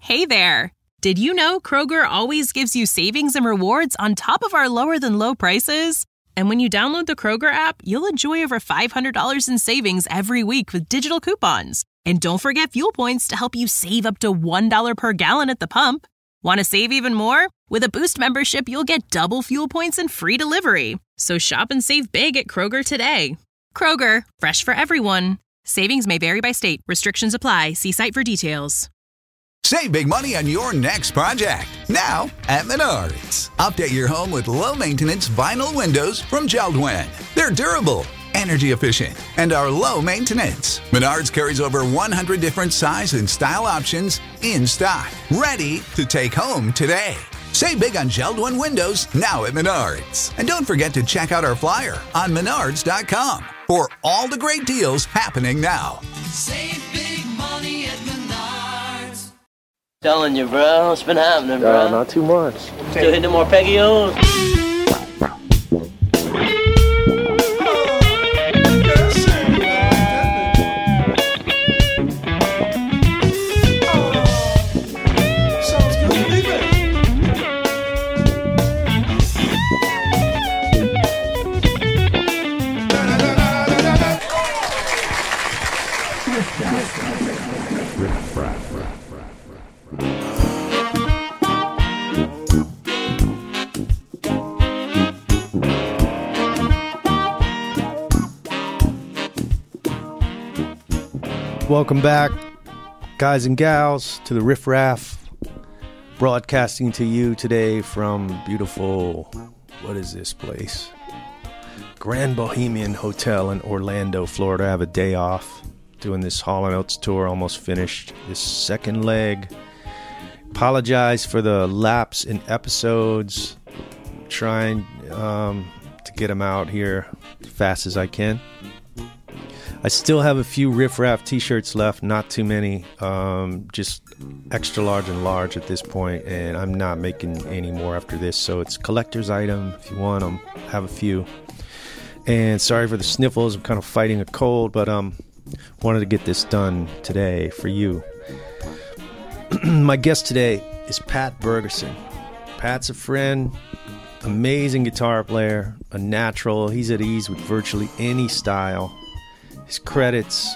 Hey there! Did you know Kroger always gives you savings and rewards on top of our lower-than-low prices? And when you download the Kroger app, you'll enjoy over $500 in savings every week with digital coupons. And don't forget fuel points to help you save up to $1 per gallon at the pump. Want to save even more? With a Boost membership, you'll get double fuel points and free delivery. So shop and save big at Kroger today. Kroger, fresh for everyone. Savings may vary by state. Restrictions apply. See site for details. Save big money on your next project, now at Menards. Update your home with low-maintenance vinyl windows from JELD-WEN. They're durable, energy efficient, and are low maintenance. Menards carries over 100 different size and style options in stock, ready to take home today. Save big on JELD-WEN windows now at Menards. And don't forget to check out our flyer on menards.com for all the great deals happening now. Save big money at Menards. Telling you, bro. What's been happening, bro? Not too much. Still hitting more Peggy-O's? Welcome back, guys and gals, to the Riff Raff, broadcasting to you today from beautiful, what is this place? Grand Bohemian Hotel in Orlando, Florida. I have a day off doing this Hall & Oates tour, almost finished. This second leg. Apologize for the lapse in episodes. Trying to get them out here as fast as I can. I still have a few Riff Raff t-shirts left, not too many, just extra large and large at this point, and I'm not making any more after this, so it's a collector's item. If you want them, have a few. And sorry for the sniffles, I'm kind of fighting a cold, but wanted to get this done today for you. My guest today is Pat Bergerson. Pat's a friend, amazing guitar player, a natural. He's at ease with virtually any style. His credits,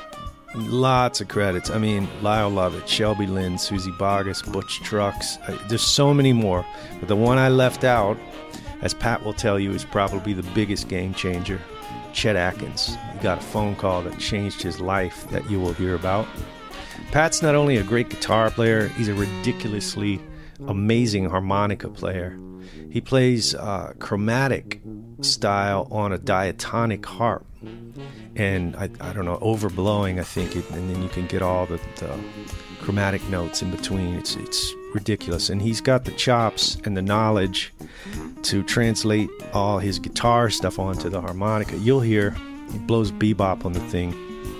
lots of credits. I mean, Lyle Lovett, Shelby Lynn, Susie Boggess, Butch Trucks. There's so many more. But the one I left out, as Pat will tell you, is probably the biggest game changer. Chet Atkins. He got a phone call that changed his life that you will hear about. Pat's not only a great guitar player, he's a ridiculously amazing harmonica player. He plays chromatic style on a diatonic harp. And I don't know, overblowing, I think, and then you can get all the chromatic notes in between. It's ridiculous. And he's got the chops and the knowledge to translate all his guitar stuff onto the harmonica. You'll hear he blows bebop on the thing.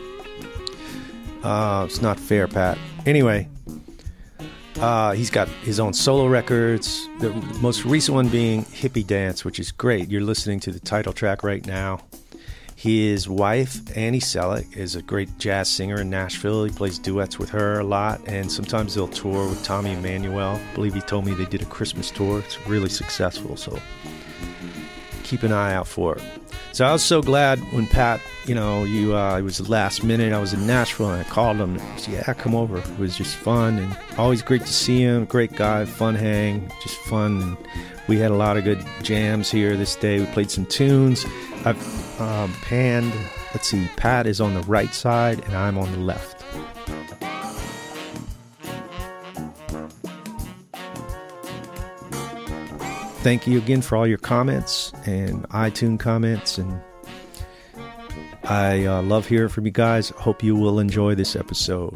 It's not fair, Pat. Anyway, he's got his own solo records, the most recent one being Hippie Dance, which is great. You're listening to the title track right now. His wife, Annie Selleck, is a great jazz singer in Nashville. He plays duets with her a lot, and sometimes they'll tour with Tommy Emmanuel. I believe he told me they did a Christmas tour. It's really successful, so keep an eye out for it. So I was so glad when Pat, it was the last minute. I was in Nashville, and I called him. He said, yeah, come over. It was just fun, and always great to see him. Great guy, fun hang, just fun. And we had a lot of good jams here this day. We played some tunes. I've panned, let's see, Pat is on the right side and I'm on the left. Thank you again for all your comments and iTunes comments, and I love hearing from you guys. Hope you will enjoy this episode.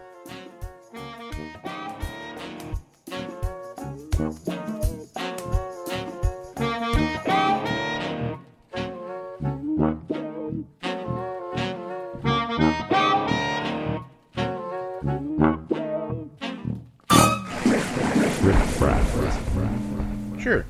Sure.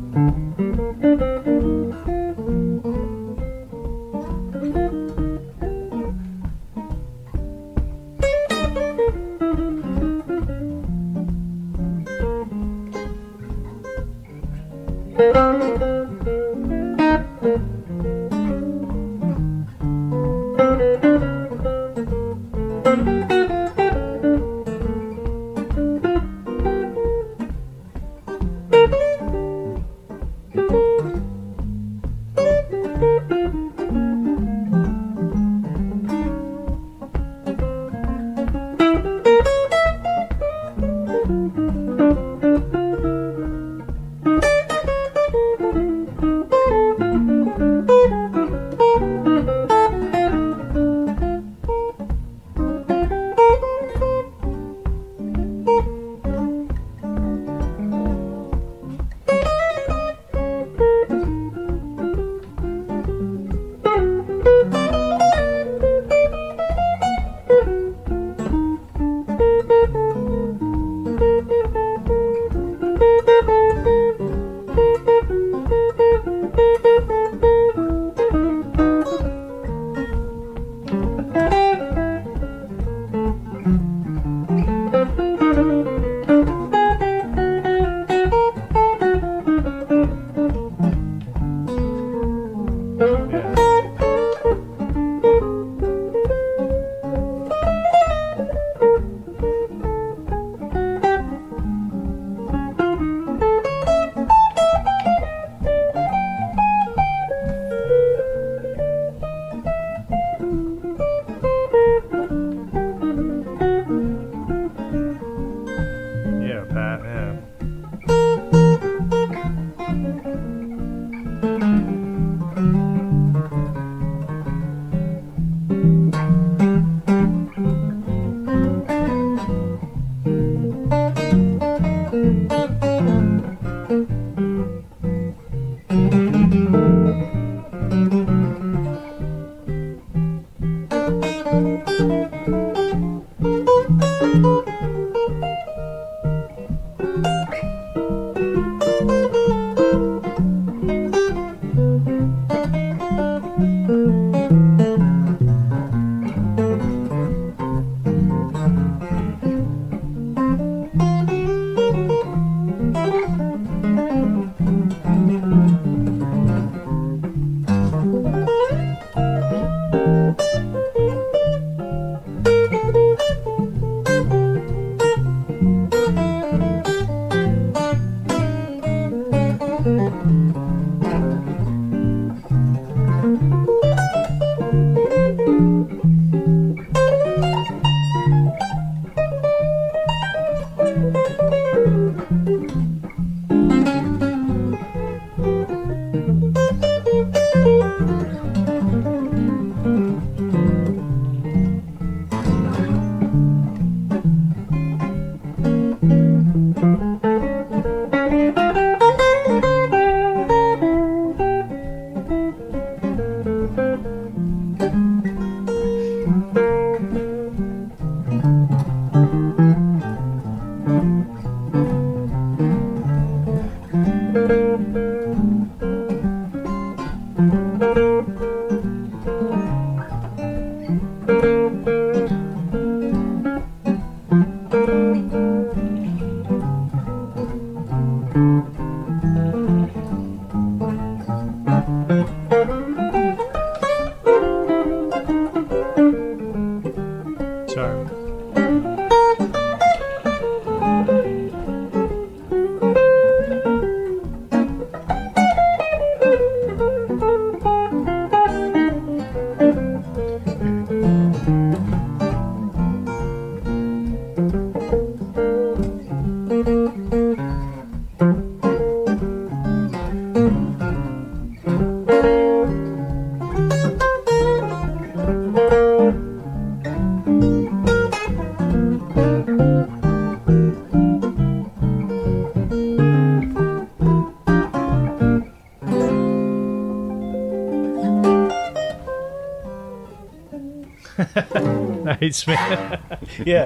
Nice, man. Yeah.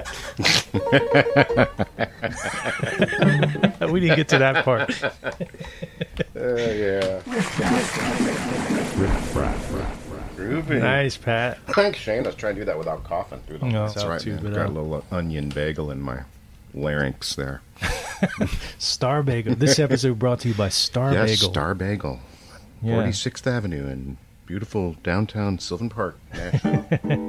We didn't get to that part. Yeah. Groovy. Nice, Pat. Thanks, Shane. I was trying to do that without coughing. Through the No, That's right, too man. bad. Got a little onion bagel in my larynx there. Star Bagel. This episode brought to you by Star Yes, Bagel. Star Bagel. Yeah. 46th Avenue in beautiful downtown Sylvan Park, Nashville.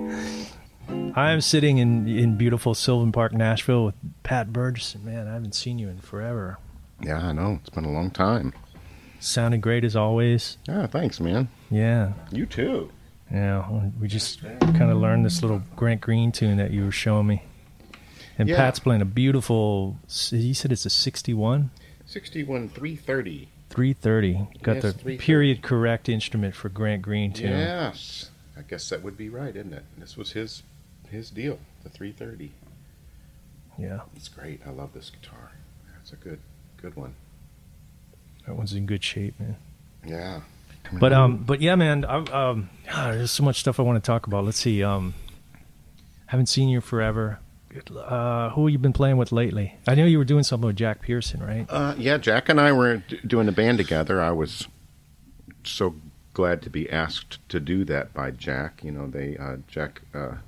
I am sitting in beautiful Sylvan Park, Nashville with Pat Burgess. Man, I haven't seen you in forever. Yeah, I know. It's been a long time. Sounding great as always. Yeah, thanks, man. Yeah. You too. Yeah. We just kind of learned this little Grant Green tune that you were showing me. And Yeah. Pat's playing a beautiful, you said it's a 61? 61 330. 330. Got Yes, the 330. period correct instrument for Grant Green tune. Yes. I guess that would be right, isn't it? This was his deal, the 330. Yeah. It's great. I love this guitar. That's a good one. That one's in good shape, man. Yeah. But yeah, man, there's so much stuff I want to talk about. Let's see. Haven't seen you forever. Who have you been playing with lately? I know you were doing something with Jack Pearson, right? Yeah, Jack and I were doing a band together. I was so glad to be asked to do that by Jack. You know, Jack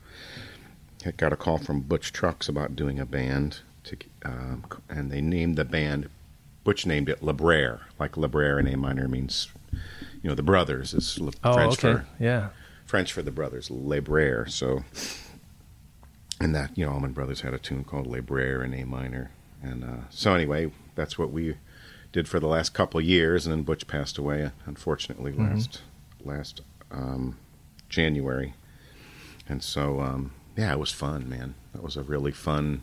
had got a call from Butch Trucks about doing a band, and they named the band. Butch named it Libraire, like Libraire in A minor means, you know, the brothers is French okay. Yeah. French for the brothers, Libraire. So, and that, you know, Allman Brothers had a tune called Libraire in A minor, and so anyway, that's what we did for the last couple of years, and then Butch passed away, unfortunately, last January, and so yeah, it was fun, man. That was a really fun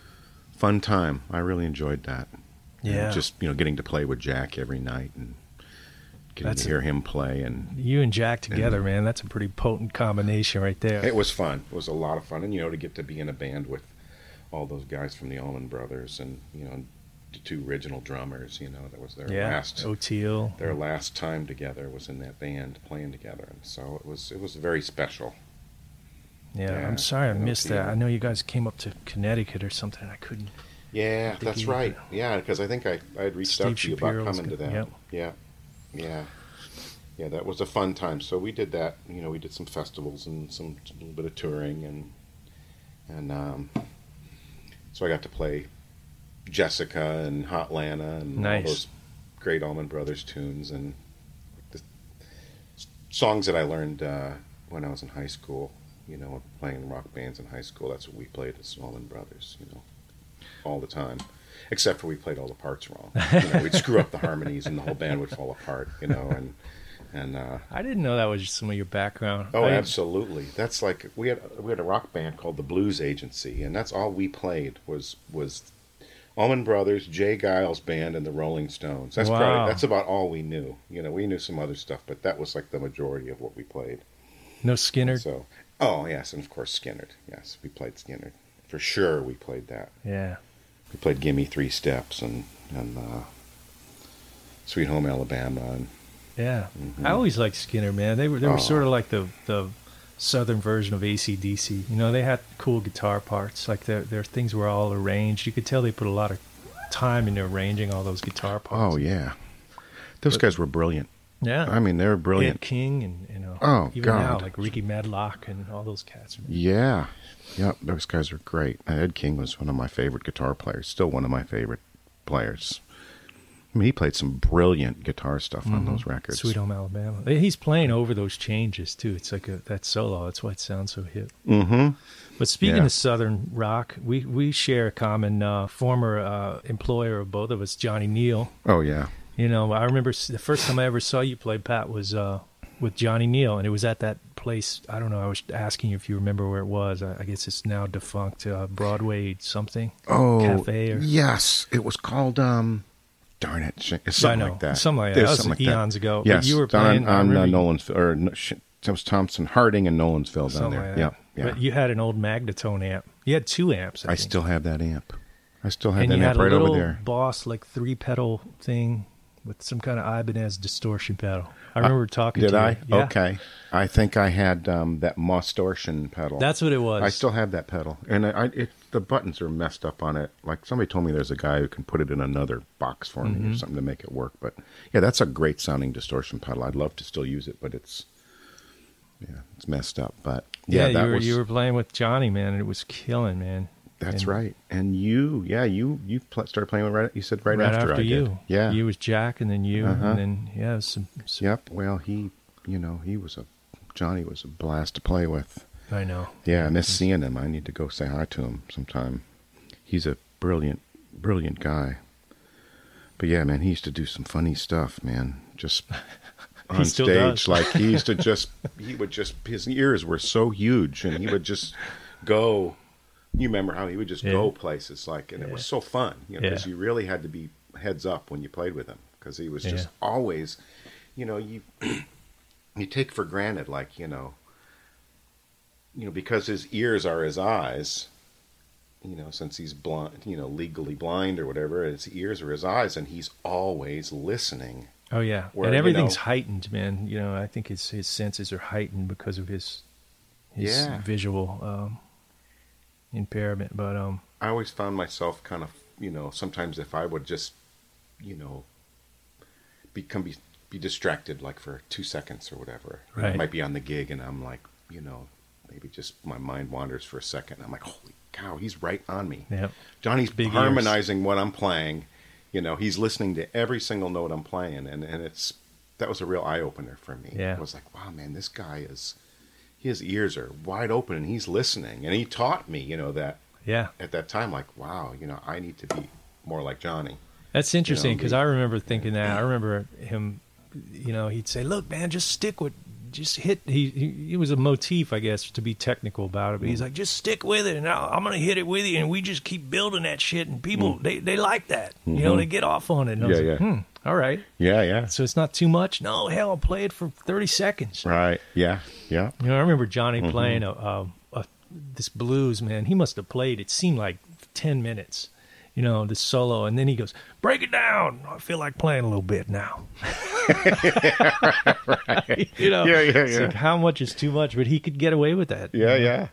time. I really enjoyed that. Yeah. And just, you know, getting to play with Jack every night and getting to hear him play. And you and Jack together, man, that's a pretty potent combination right there. it was fun. It was a lot of fun. And, you know, to get to be in a band with all those guys from the Allman Brothers and, you know, the two original drummers, you know, that was their O'Teal. Their last time together was in that band playing together. And so it was very special. Yeah, I'm sorry I missed that. O'Teal. I know you guys came up to Connecticut or something. I couldn't. Yeah, that's right. Yeah, because I think I had reached out to you about Shapiro's coming to that. Yep. Yeah, that was a fun time. So we did that. You know, we did some festivals and a little bit of touring, and so I got to play Jessica and Hotlanta and all those great Allman Brothers tunes and the songs that I learned when I was in high school. You know, playing rock bands in high school. That's what we played as Allman Brothers. You know. All the time, except for we played all the parts wrong. You know, we'd screw up the harmonies and the whole band would fall apart. You know, and I didn't know that was some of your background. oh, absolutely. That's like we had a rock band called the Blues Agency, and that's all we played was Allman Brothers, Jay Giles Band, and the Rolling Stones. That's that's about all we knew. You know, we knew some other stuff, but that was like the majority of what we played. No Skinner. So, oh yes, and of course Skinner. Yes, we played Skinner for sure. We played that. Yeah. We played "Gimme 3 Steps" and "Sweet Home Alabama." And, yeah, I always liked Skinner, man. They were sort of like the southern version of AC/DC. You know, they had cool guitar parts. Like their things were all arranged. You could tell they put a lot of time into arranging all those guitar parts. oh yeah, those guys were brilliant. Yeah, I mean, they were brilliant. Ed King and you know, even God. now like Ricky Medlock and all those cats. Yeah, those guys are great. Ed King was one of my favorite guitar players. Still one of my favorite players. I mean, he played some brilliant guitar stuff on those records. Sweet Home Alabama. He's playing over those changes too. It's like that solo. That's why it sounds so hip. Mm-hmm. But speaking of Southern rock, we share a common former employer of both of us, Johnny Neal. Oh yeah. You know, I remember the first time I ever saw you play, Pat, was with Johnny Neal, and it was at that place. I don't know. I was asking you if you remember where it was. I guess it's now defunct. Broadway something. Cafe. Or... Yes, it was called. Darn it, something like that. Something like that. That was eons ago. Yes, you were playing on Nolensville, or it was Thompson Harding and Nolensville down there. Like yeah. But you had an old Magnatone amp. You had 2 amps. I think. Still have that amp. I still have and that amp right over there. And you had a little Boss, like 3-pedal thing with some kind of Ibanez distortion pedal. I remember talking to you. Did I? Yeah. Okay. I think I had that Mostortion pedal. That's what it was. I still have that pedal, and the buttons are messed up on it. Like somebody told me there's a guy who can put it in another box for me or something to make it work. But yeah, that's a great sounding distortion pedal. I'd love to still use it, but it's messed up. But yeah, you were playing with Johnny, man, and it was killing, man. That's right. And you started playing with you said right after I you. did. Yeah. You was Jack, and then you, and then it was some. Yep. Well, Johnny was a blast to play with. I know. Yeah, I miss seeing him. I need to go say hi to him sometime. He's a brilliant, brilliant guy. But yeah, man, he used to do some funny stuff, man. Just on stage, does. like his ears were so huge, and he would just go. You remember how he would just go places, like, and it was so fun, because you really had to be heads up when you played with him, because he was just always, you take for granted, like, because his ears are his eyes, since he's blind, legally blind or whatever, his ears are his eyes, and he's always listening. Oh yeah, and everything's heightened, man. I think his senses are heightened because of his visual impairment. But I always found myself kind of, sometimes if I would just, be distracted, like for 2 seconds or whatever. Right. I might be on the gig and I'm like, maybe just my mind wanders for a second. I'm like, holy cow, he's right on me. Yep. Johnny's Big harmonizing ears. What I'm playing. He's listening to every single note I'm playing, and that was a real eye opener for me. Yeah. I was like, wow, man, this guy his ears are wide open and he's listening, and he taught me, that. Yeah. At that time, like, wow, I need to be more like Johnny. That's interesting, because I remember thinking that. I remember him, he'd say, "Look, man, just hit." He was a motif, I guess, to be technical about it. But he's like, "Just stick with it, and I'm going to hit it with you, and we just keep building that shit." And people, they like that. They get off on it. And I was like, all right. Yeah. So it's not too much. No, hell, I'll play it for 30 seconds. Right. Yeah. I remember Johnny playing this blues, man. He must have played, it seemed like 10 minutes. This solo, and then he goes, "Break it down. I feel like playing a little bit now." Right. It's like, how much is too much? But he could get away with that. Yeah.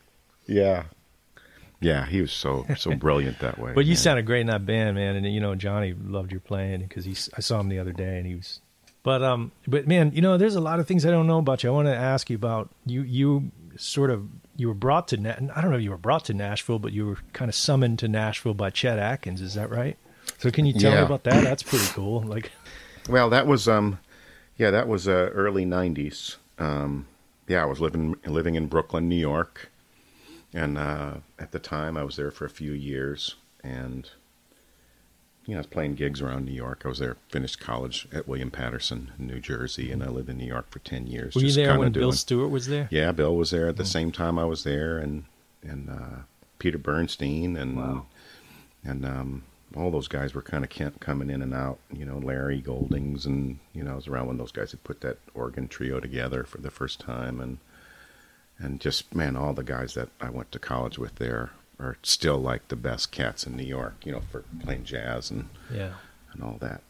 He was so brilliant that way. But you sounded great in that band, man. And Johnny loved your playing, because I saw him the other day, and he was. But man, there's a lot of things I don't know about you. I want to ask you about you. You were brought to, I don't know if you were brought to Nashville, but you were kind of summoned to Nashville by Chet Atkins. Is that right? So can you tell me about that? That's pretty cool. Like, well, that was early 90s. I was living in Brooklyn, New York. And at the time I was there for a few years, and I was playing gigs around New York. I was there, finished college at William Patterson in New Jersey, and I lived in New York for 10 years. Were you there when Bill Stewart was there? Yeah, Bill was there at the same time I was there, and Peter Bernstein, and all those guys were kind of coming in and out. Larry Goldings, and I was around when those guys had put that organ trio together for the first time, and just, man, all the guys that I went to college with there are still like the best cats in New York, for playing jazz and all that.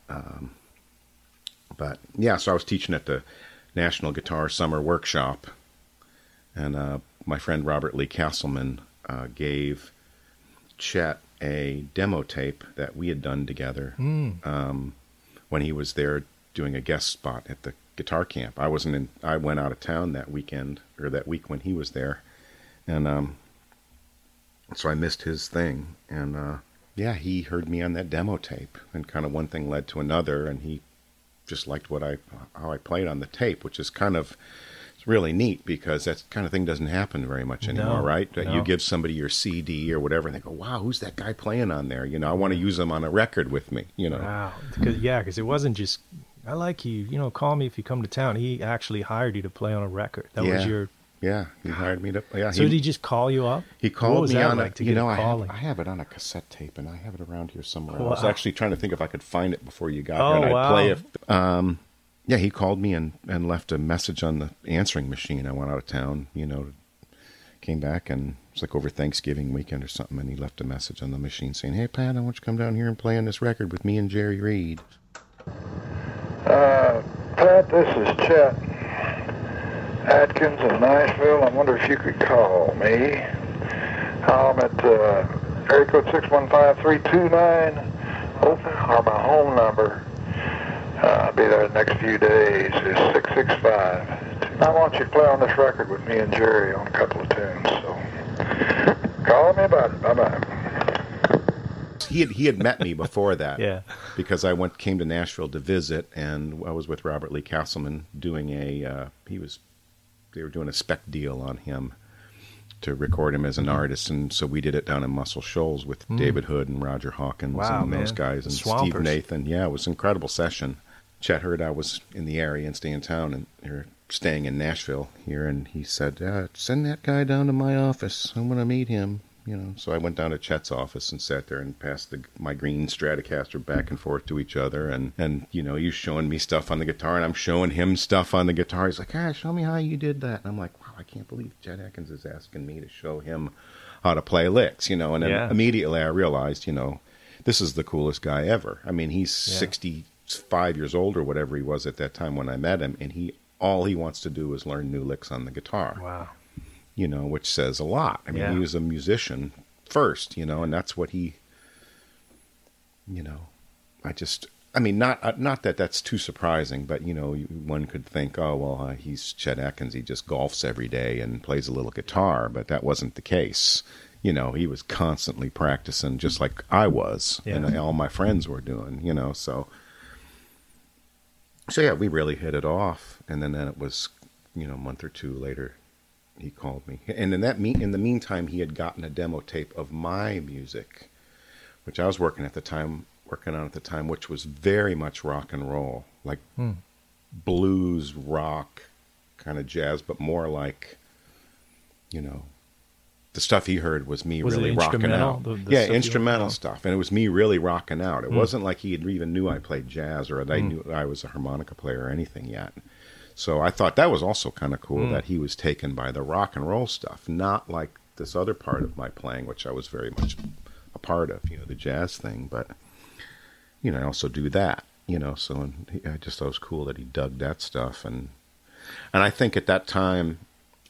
But yeah, so I was teaching at the National Guitar Summer Workshop, and my friend Robert Lee Castleman gave Chet a demo tape that we had done together when he was there doing a guest spot at the guitar camp. I went out of town that weekend, or that week when he was there, and so I missed his thing, and he heard me on that demo tape, and kind of one thing led to another, and he just liked how I played on the tape, which is kind of, it's really neat, because that kind of thing doesn't happen very much anymore, right? No. You give somebody your CD or whatever, and they go, "Wow, who's that guy playing on there? I want to use them on a record with me." Wow, because it wasn't just, "I like you, call me if you come to town." He actually hired you to play on a record. That was your. Yeah, he hired me to. Yeah, so did he just call you up? He called me on like to get calling? I have it on a cassette tape, and I have it around here somewhere. Wow. I was actually trying to think if I could find it before you got here, and I'd play it. He called me and left a message on the answering machine. I went out of town, came back, and it was like over Thanksgiving weekend or something, and he left a message on the machine saying, "Hey, Pat, I want you to come down here and play on this record with me and Jerry Reed." Pat, this is Chet Atkins in Nashville. I wonder if you could call me. I'm at Area code 615-329, open, or my home number. I'll be there the next few days, is 665. I want you to play on this record with me and Jerry on a couple of tunes, so call me about it. Bye-bye. He had met me before that. Yeah. Because I came to Nashville to visit, and I was with Robert Lee Castleman doing they were doing a spec deal on him to record him as an artist, and so we did it down in Muscle Shoals with David Hood and Roger Hawkins and those guys, and Swampers. Steve Nathan. Yeah, it was an incredible session. Chet heard I was in the area and staying in town, and or staying in Nashville here, and he said, send that guy down to my office. I want to meet him. You know, so I went down to Chet's office and sat there and passed my green Stratocaster back and forth to each other. And you know, he's showing me stuff on the guitar, and I'm showing him stuff on the guitar. He's like, show me how you did that. And I'm like, wow, I can't believe Chet Atkins is asking me to show him how to play licks, you know. And then immediately I realized, you know, this is the coolest guy ever. I mean, he's 65 years old or whatever he was at that time when I met him, and all he wants to do is learn new licks on the guitar. Wow. You know, which says a lot. I mean, he was a musician first, you know, and that's what he, you know, I mean, not that that's too surprising, but, you know, one could think, oh, well, he's Chet Atkins. He just golfs every day and plays a little guitar, but that wasn't the case. You know, he was constantly practicing just like I was and all my friends were doing, you know, so yeah, we really hit it off. And then it was, you know, a month or two later, he called me, and in the meantime, he had gotten a demo tape of my music, which I was working on at the time, which was very much rock and roll, like blues, rock, kind of jazz, but more like, you know, the stuff he heard was me really rocking out. Instrumental stuff, and it was me really rocking out. It wasn't like he even knew I played jazz or that I knew I was a harmonica player or anything yet. So I thought that was also kind of cool that he was taken by the rock and roll stuff, not like this other part of my playing, which I was very much a part of, you know, the jazz thing. But, you know, I also do that, you know, so I just thought it was cool that he dug that stuff. And I think at that time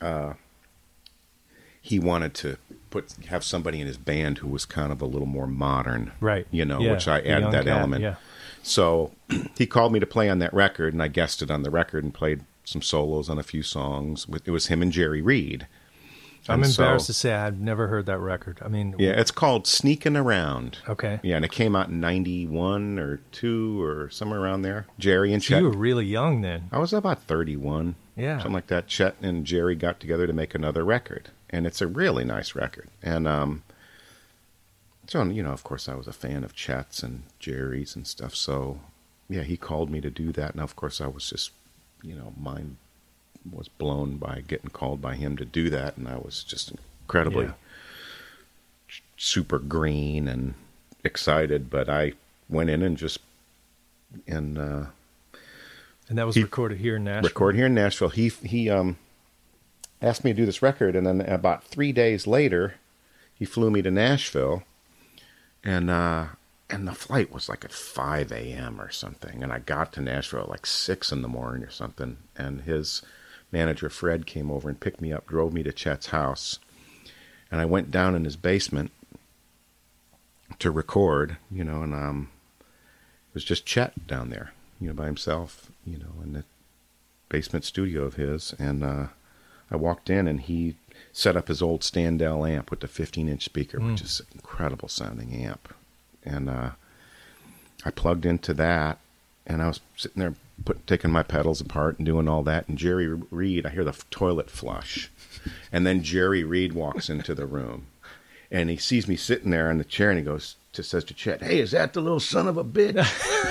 he wanted to have somebody in his band who was kind of a little more modern, right? You know, which I added that element. Yeah. So he called me to play on that record, and I guested on the record and played some solos on a few songs. It was him and Jerry Reed. I'm embarrassed to say I've never heard that record. I mean, yeah, it's called Sneaking Around. Okay. Yeah, and it came out in 91 or 2 or somewhere around there. Jerry and so Chet. You were really young then. I was about 31. Yeah. Something like that. Chet and Jerry got together to make another record, and it's a really nice record. And so, you know, of course, I was a fan of Chet's and Jerry's and stuff. So, yeah, he called me to do that. And, of course, I was just, you know, mind was blown by getting called by him to do that. And I was just incredibly super green and excited. But I went in and just... And that was recorded here in Nashville? Recorded here in Nashville. He asked me to do this record. And then about 3 days later, he flew me to Nashville. And the flight was like at 5 a.m. or something. And I got to Nashville at like 6 in the morning or something. And his manager, Fred, came over and picked me up, drove me to Chet's house. And I went down in his basement to record, you know, and it was just Chet down there, you know, by himself, you know, in the basement studio of his. And I walked in, and he set up his old Standell amp with the 15-inch speaker, which is an incredible sounding amp. And I plugged into that, and I was sitting there taking my pedals apart and doing all that. And Jerry Reed, I hear the toilet flush. And then Jerry Reed walks into the room, and he sees me sitting there in the chair, and he says to Chet, "Hey, is that the little son of a bitch?"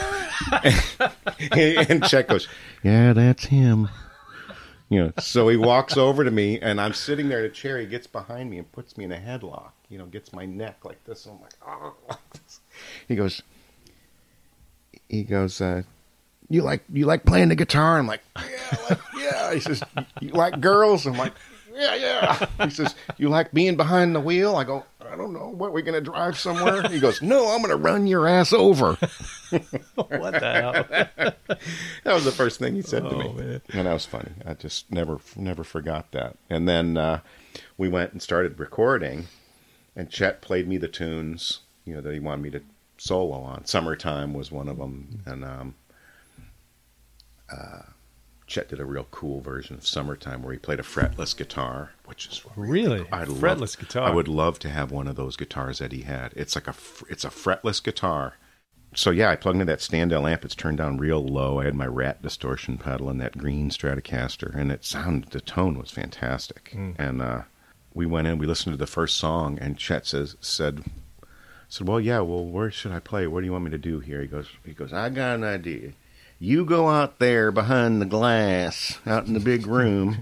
and Chet goes, "Yeah, that's him." You know, so he walks over to me, and I'm sitting there in a chair. He gets behind me and puts me in a headlock. You know, gets my neck like this. And I'm like, oh, like this. He goes, you like playing the guitar? I'm like, yeah. He says, you like girls? I'm like, yeah. He says, you like being behind the wheel? I go, I don't know. What, we going to drive somewhere? He goes, no, I'm going to run your ass over. What the hell? That was the first thing he said to me. Man. And that was funny. I just never forgot that. And then we went and started recording. And Chet played me the tunes, that he wanted me to solo on. Summertime was one of them, and Chet did a real cool version of Summertime where he played a fretless guitar, which is really fretless guitar. I would love to have one of those guitars that he had. It's like it's a fretless guitar. So yeah, I plugged into that Standell amp. It's turned down real low. I had my Rat distortion pedal and that green Stratocaster, and the tone was fantastic. And we went in, we listened to the first song, and Chet said, well, where should I play? What do you want me to do here? He goes, I got an idea. You go out there behind the glass, out in the big room,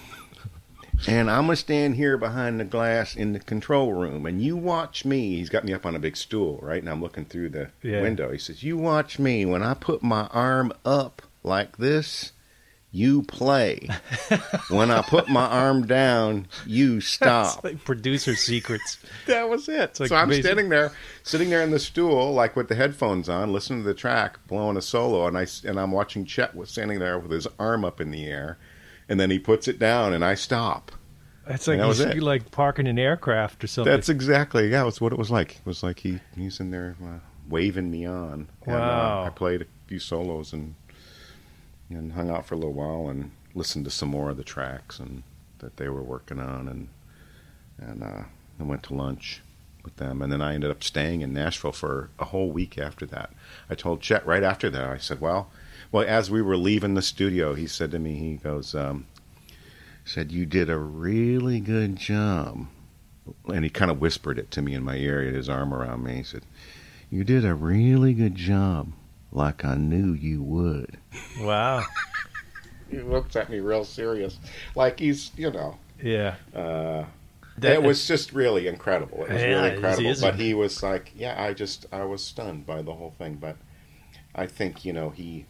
and I'm going to stand here behind the glass in the control room, and you watch me. He's got me up on a big stool, right? And I'm looking through the window. He says, you watch me. When I put my arm up like this, you play. When I put my arm down, you stop. That's like producer secrets. That was it. Like so I'm sitting there in the stool, like with the headphones on, listening to the track, blowing a solo, and I'm watching Chet was standing there with his arm up in the air, and then he puts it down, and I stop. That's like you like parking an aircraft or something. That's exactly, that's what it was like. It was like he's in there waving me on. Wow. And, I played a few solos and hung out for a little while and listened to some more of the tracks and that they were working on, and I went to lunch with them, and then I ended up staying in Nashville for a whole week after that. I told Chet right after that, I said, well, as we were leaving the studio, he said to me, he goes, said, you did a really good job. And he kind of whispered it to me in my ear, he had his arm around me. He said, you did a really good job, like I knew you would. Wow. He looks at me real serious, like he's, Yeah. It was just really incredible. It was really incredible. But he was like, I was stunned by the whole thing. But I think, he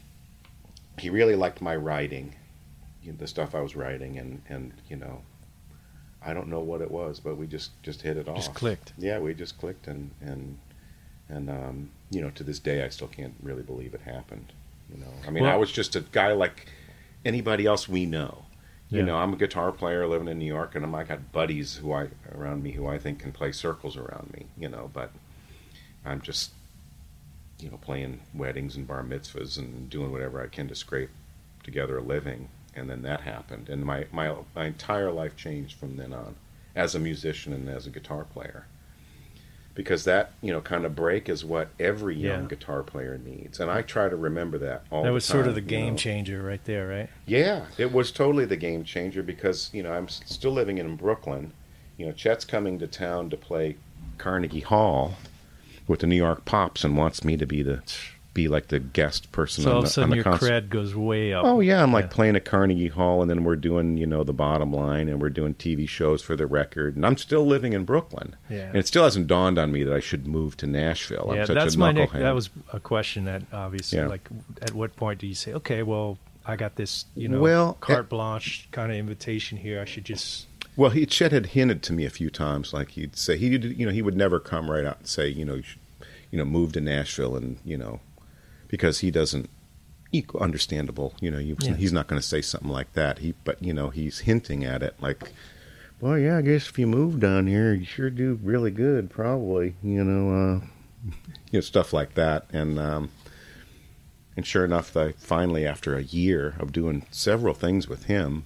really liked my writing, the stuff I was writing, and I don't know what it was, but we just hit it off. Just clicked. Yeah, we just clicked, and to this day, I still can't really believe it happened. I was just a guy like anybody else we know. I'm a guitar player living in New York, and I got buddies around me who I think can play circles around me, but I'm just, playing weddings and bar mitzvahs and doing whatever I can to scrape together a living. And then that happened, and my entire life changed from then on as a musician and as a guitar player. Because that, kind of break is what every young guitar player needs. And I try to remember that all the time. That was sort of the game changer right there, right? Yeah, it was totally the game changer because, I'm still living in Brooklyn. Chet's coming to town to play Carnegie Hall with the New York Pops and wants me to be like the guest person so on the concert. So all of a sudden your cred goes way up. Oh, yeah, I'm like playing at Carnegie Hall, and then we're doing, the Bottom Line, and we're doing TV shows for the record, and I'm still living in Brooklyn. Yeah. And it still hasn't dawned on me that I should move to Nashville. Yeah, I'm such that's a my knucklehead. that was a question that obviously, like, at what point do you say, okay, well, I got this, carte blanche kind of invitation here, I should just... Well, Chet had hinted to me a few times, like he'd say, he would never come right out and say, you should, move to Nashville and, because he doesn't, understandable, he's not going to say something like that. But he's hinting at it, like, well, yeah, I guess if you move down here, you sure do really good, probably, stuff like that. And sure enough, I finally, after a year of doing several things with him,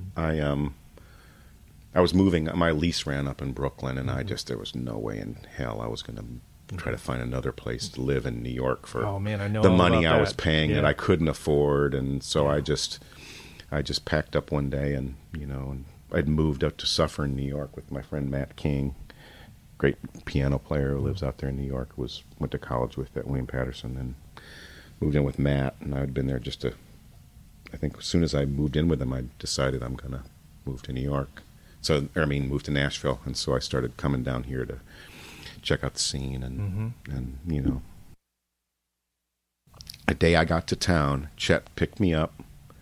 I was moving. My lease ran up in Brooklyn, and there was no way in hell I was going to try to find another place to live in New York for the money I was paying that I couldn't afford. And so I just packed up one day, and and I'd moved out to Suffern, New York, with my friend Matt King, great piano player who lives out there in New York. Went to college with at William Patterson, and moved in with Matt. And I'd been there I think as soon as I moved in with him, I decided I'm gonna move to New York. Move to Nashville, and so I started coming down here to check out the scene, and a day I got to town, Chet picked me up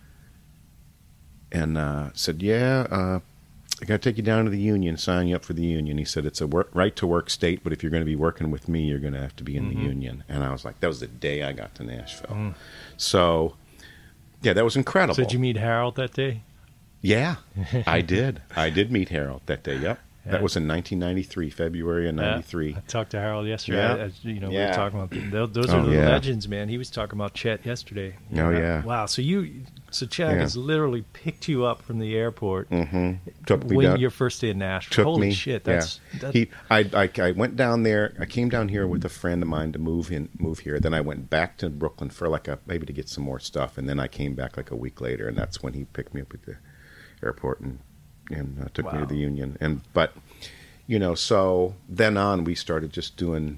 and said, I got to take you down to the union, sign you up for the union. He said, it's a right to work state, but if you're going to be working with me, you're going to have to be in the union. And I was like, that was the day I got to Nashville. So, that was incredible. So did you meet Harold that day? Yeah, I did. I did meet Harold that day, yep. That was in 1993, February of 93. I talked to Harold yesterday. Yeah. We were Yeah. talking about those are the yeah. legends, man. He was talking about Chet yesterday. Oh, yeah. Wow. So Chet has literally picked you up from the airport Took me when down. your first day in Nashville. Took Holy me. shit! Yeah. That's I went down there. I came down here with a friend of mine to move here. Then I went back to Brooklyn for maybe to get some more stuff, and then I came back like a week later, and that's when he picked me up at the airport and took me to the Union. But so then on we started just doing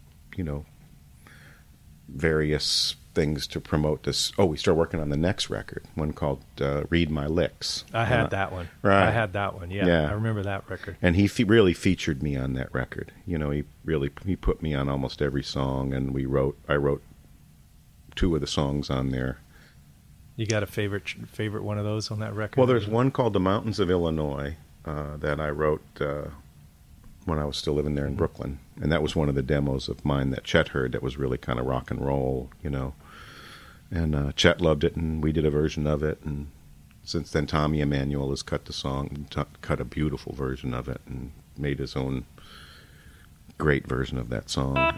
various things to promote this. Oh, we started working on the next record, one called Read My Licks. I had that one. Right. I had that one. Yeah. I remember that record. And he really featured me on that record. He put me on almost every song, and I wrote 2 of the songs on there. You got a favorite one of those on that record? Well, there's one called The Mountains of Illinois that I wrote when I was still living there in Brooklyn. And that was one of the demos of mine that Chet heard that was really kind of rock and roll, And Chet loved it, and we did a version of it. And since then, Tommy Emmanuel has cut the song, cut a beautiful version of it, and made his own great version of that song.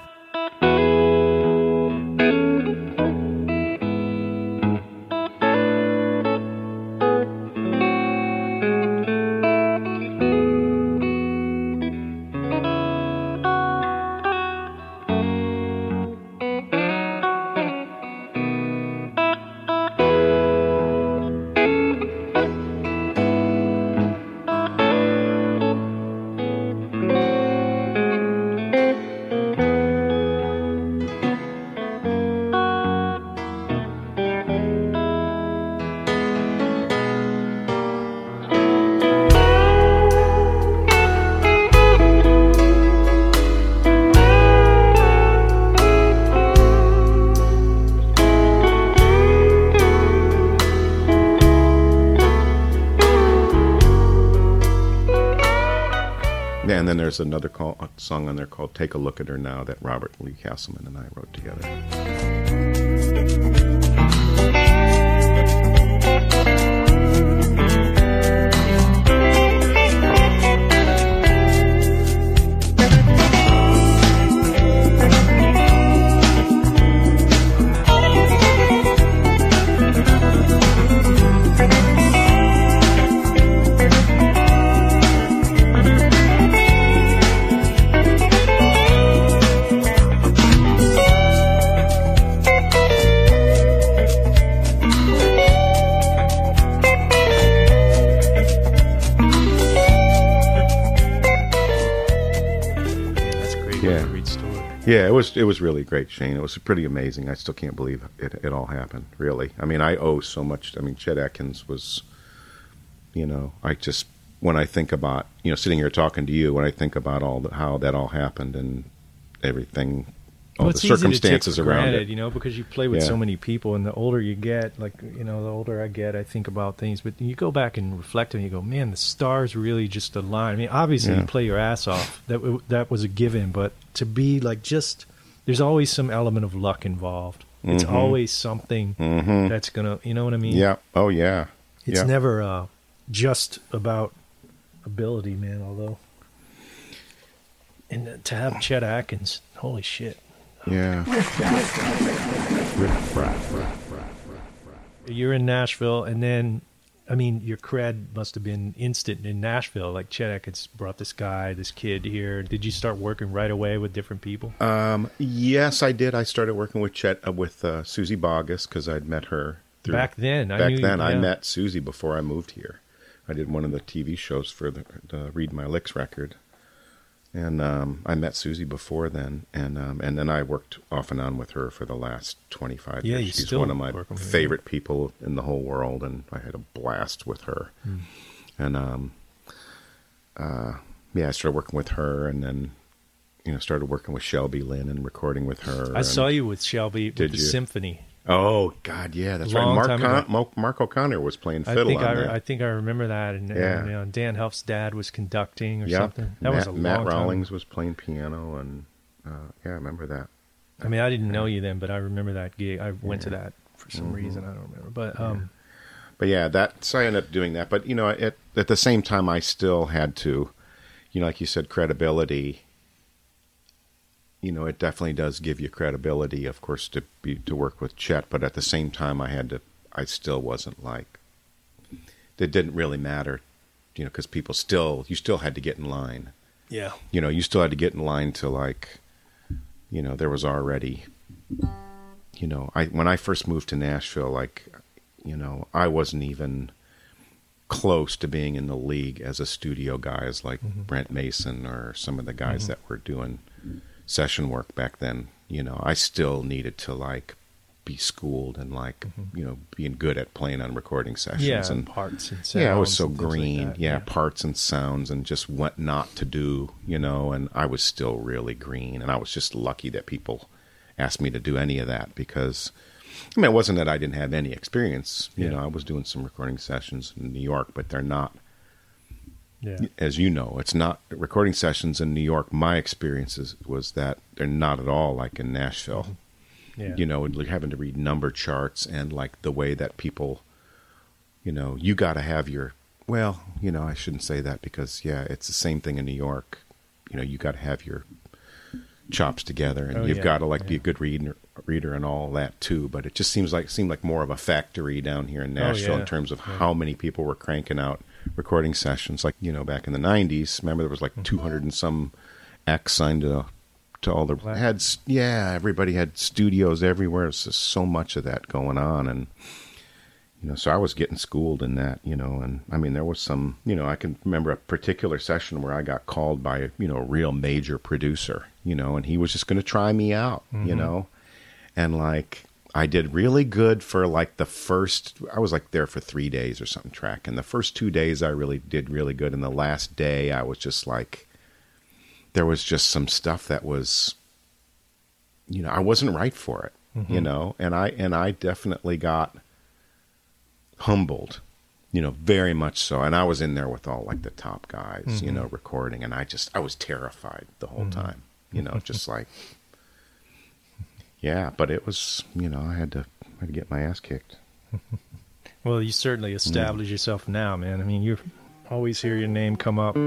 Yeah, and then there's another song on there called Take a Look at Her Now that Robert Lee Castleman and I wrote together. Yeah, it was really great, Shane. It was pretty amazing. I still can't believe it all happened, really. I mean, I owe so much. I mean, Chet Atkins was, when I think about, sitting here talking to you, when I think about how that all happened and everything, all the circumstances around it. Because you play with so many people, and the older you get, the older I get, I think about things. But you go back and reflect and you go, man, the stars really just aligned. I mean, obviously you play your ass off. That was a given, but to be there's always some element of luck involved. It's always something that's gonna, you know what I mean? Yeah. Oh yeah. It's never just about ability, man. Although, and to have Chet Atkins, holy shit. Yeah. You're in Nashville, and then, I mean, your cred must have been instant in Nashville. Like, Chet Atkins brought this kid here. Did you start working right away with different people? Yes, I did. I started working with Chet, with Susie Boggess, because I'd met her. Back then. I met Susie before I moved here. I did one of the TV shows for the Read My Licks record. And I met Susie before then, and then I worked off and on with her for the last 25 years. She's one of my favorite people in the whole world, and I had a blast with her. And I started working with her, and then started working with Shelby Lynn and recording with her. I saw you with Shelby with the symphony. Oh God, yeah, that's right. Mark O'Connor was playing fiddle on that. I think I remember that, and Dan Huff's dad was conducting or something. That was a long Matt time. Rawlings was playing piano, and I remember that. I mean, I didn't know you then, but I remember that gig. I went to that for some reason. I don't remember, but yeah, so I ended up doing that. But at the same time, I still had to, like you said, credibility. It definitely does give you credibility, of course, to work with Chet. But at the same time, I still wasn't like, it didn't really matter, because you still had to get in line. Yeah. You still had to get in line to like, there was already, when I first moved to Nashville, like, I wasn't even close to being in the league as a studio guy, as like Brent Mason or some of the guys that were doing session work back then. I still needed to like be schooled and like, being good at playing on recording sessions and parts and sounds. Yeah, I was so and things green. like that. Parts and sounds and just what not to do, and I was still really green. And I was just lucky that people asked me to do any of that because, it wasn't that I didn't have any experience. I was doing some recording sessions in New York, but they're not, as you know, it's not recording sessions in New York. My experience was that they're not at all like in Nashville. Having to read number charts and like the way that people, you got to have your, I shouldn't say that because, it's the same thing in New York. You got to have your chops together and you've got to be a good reader and all that too. But it just seemed like more of a factory down here in Nashville in terms of how many people were cranking out recording sessions. Like, back in the 90s, remember there was like 200 and some acts signed to all the everybody had studios everywhere. There's just so much of that going on, and so I was getting schooled in that, and there was some, I can remember a particular session where I got called by a real major producer, and he was just going to try me out, and like I did really good for like I was like there for 3 days or something track, and the first 2 days I really did really good, and the last day I was just like, there was just some stuff that was, I wasn't right for it, and I definitely got humbled, very much so. And I was in there with all like the top guys, recording, and I was terrified the whole time, just like, but it was, I had to get my ass kicked. Well, you certainly established yourself now, man. You always hear your name come up.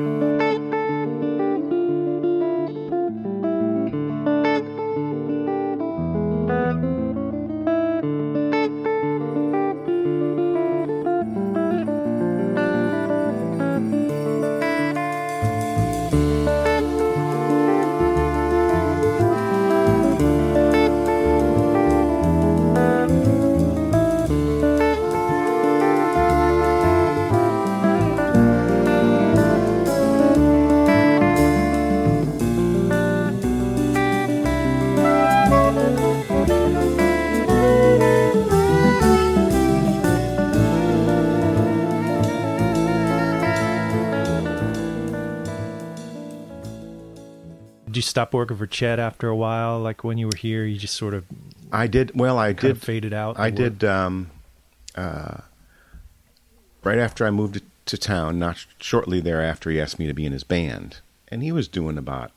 Did you stop working for Chet after a while? Like when you were here, you just sort of... I did. Well, I did. Faded out. I did. Right after I moved to town, not shortly thereafter, he asked me to be in his band. And he was doing about,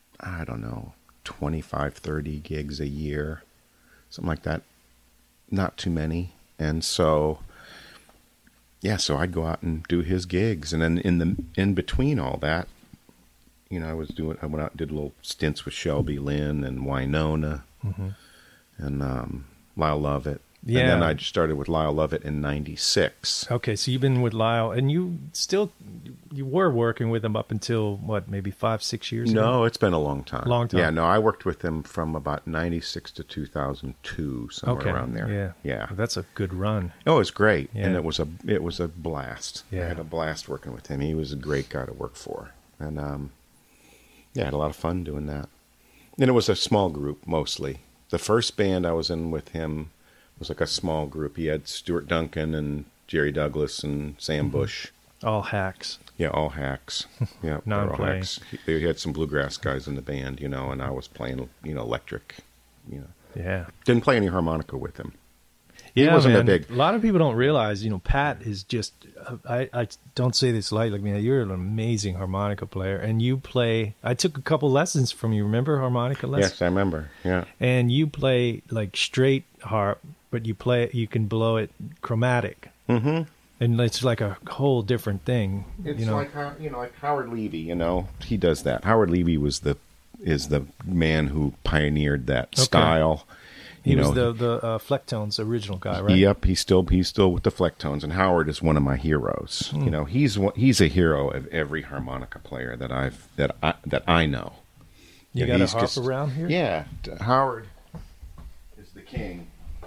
25, 30 gigs a year, something like that. Not too many. And so, so I'd go out and do his gigs. And then in between all that, I went out and did little stints with Shelby Lynn and Winona and Lyle Lovett. Yeah. And then I started with Lyle Lovett in 96. Okay, so you've been with Lyle, and you were working with him up until, what, maybe 5-6 years ago? No, it's been a long time. Long time. Yeah, no, I worked with him from about 96 to 2002, somewhere around there. Yeah. That's a good run. Oh, it was great, Yeah. and it was a blast. Yeah. I had a blast working with him. He was a great guy to work for. And, I had a lot of fun doing that. And it was a small group, mostly. The first band I was in with him was like a small group. He had Stuart Duncan and Jerry Douglas and Sam Bush. All hacks. Yeah, all hacks. Yeah, they're all Non-playing. hacks. They had some bluegrass guys in the band, and I was playing, electric, Yeah. Didn't play any harmonica with him. Yeah, He wasn't man. that big. A lot of people don't realize, Pat is just, I don't say this lightly, you're an amazing harmonica player, and you play, I took a couple lessons from you, remember harmonica lessons? Yes, I remember, yeah. And you play like straight harp, but you can blow it chromatic. Mm-hmm. And it's like a whole different thing. It's you know? like like Howard Levy. He does that. Howard Levy is the man who pioneered that style. He was the Flecktones original guy, right? Yep, he's still with the Flecktones, and Howard is one of my heroes. He's a hero of every harmonica player that I know. You got a harp around here? Yeah, Howard is the king.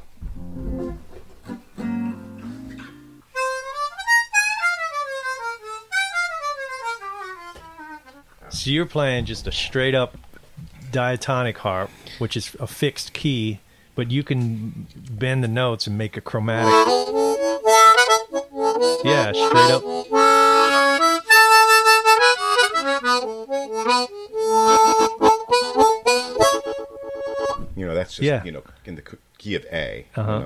So you're playing just a straight up diatonic harp, which is a fixed key, but you can bend the notes and make a chromatic. Yeah, straight up. That's just, in the key of A.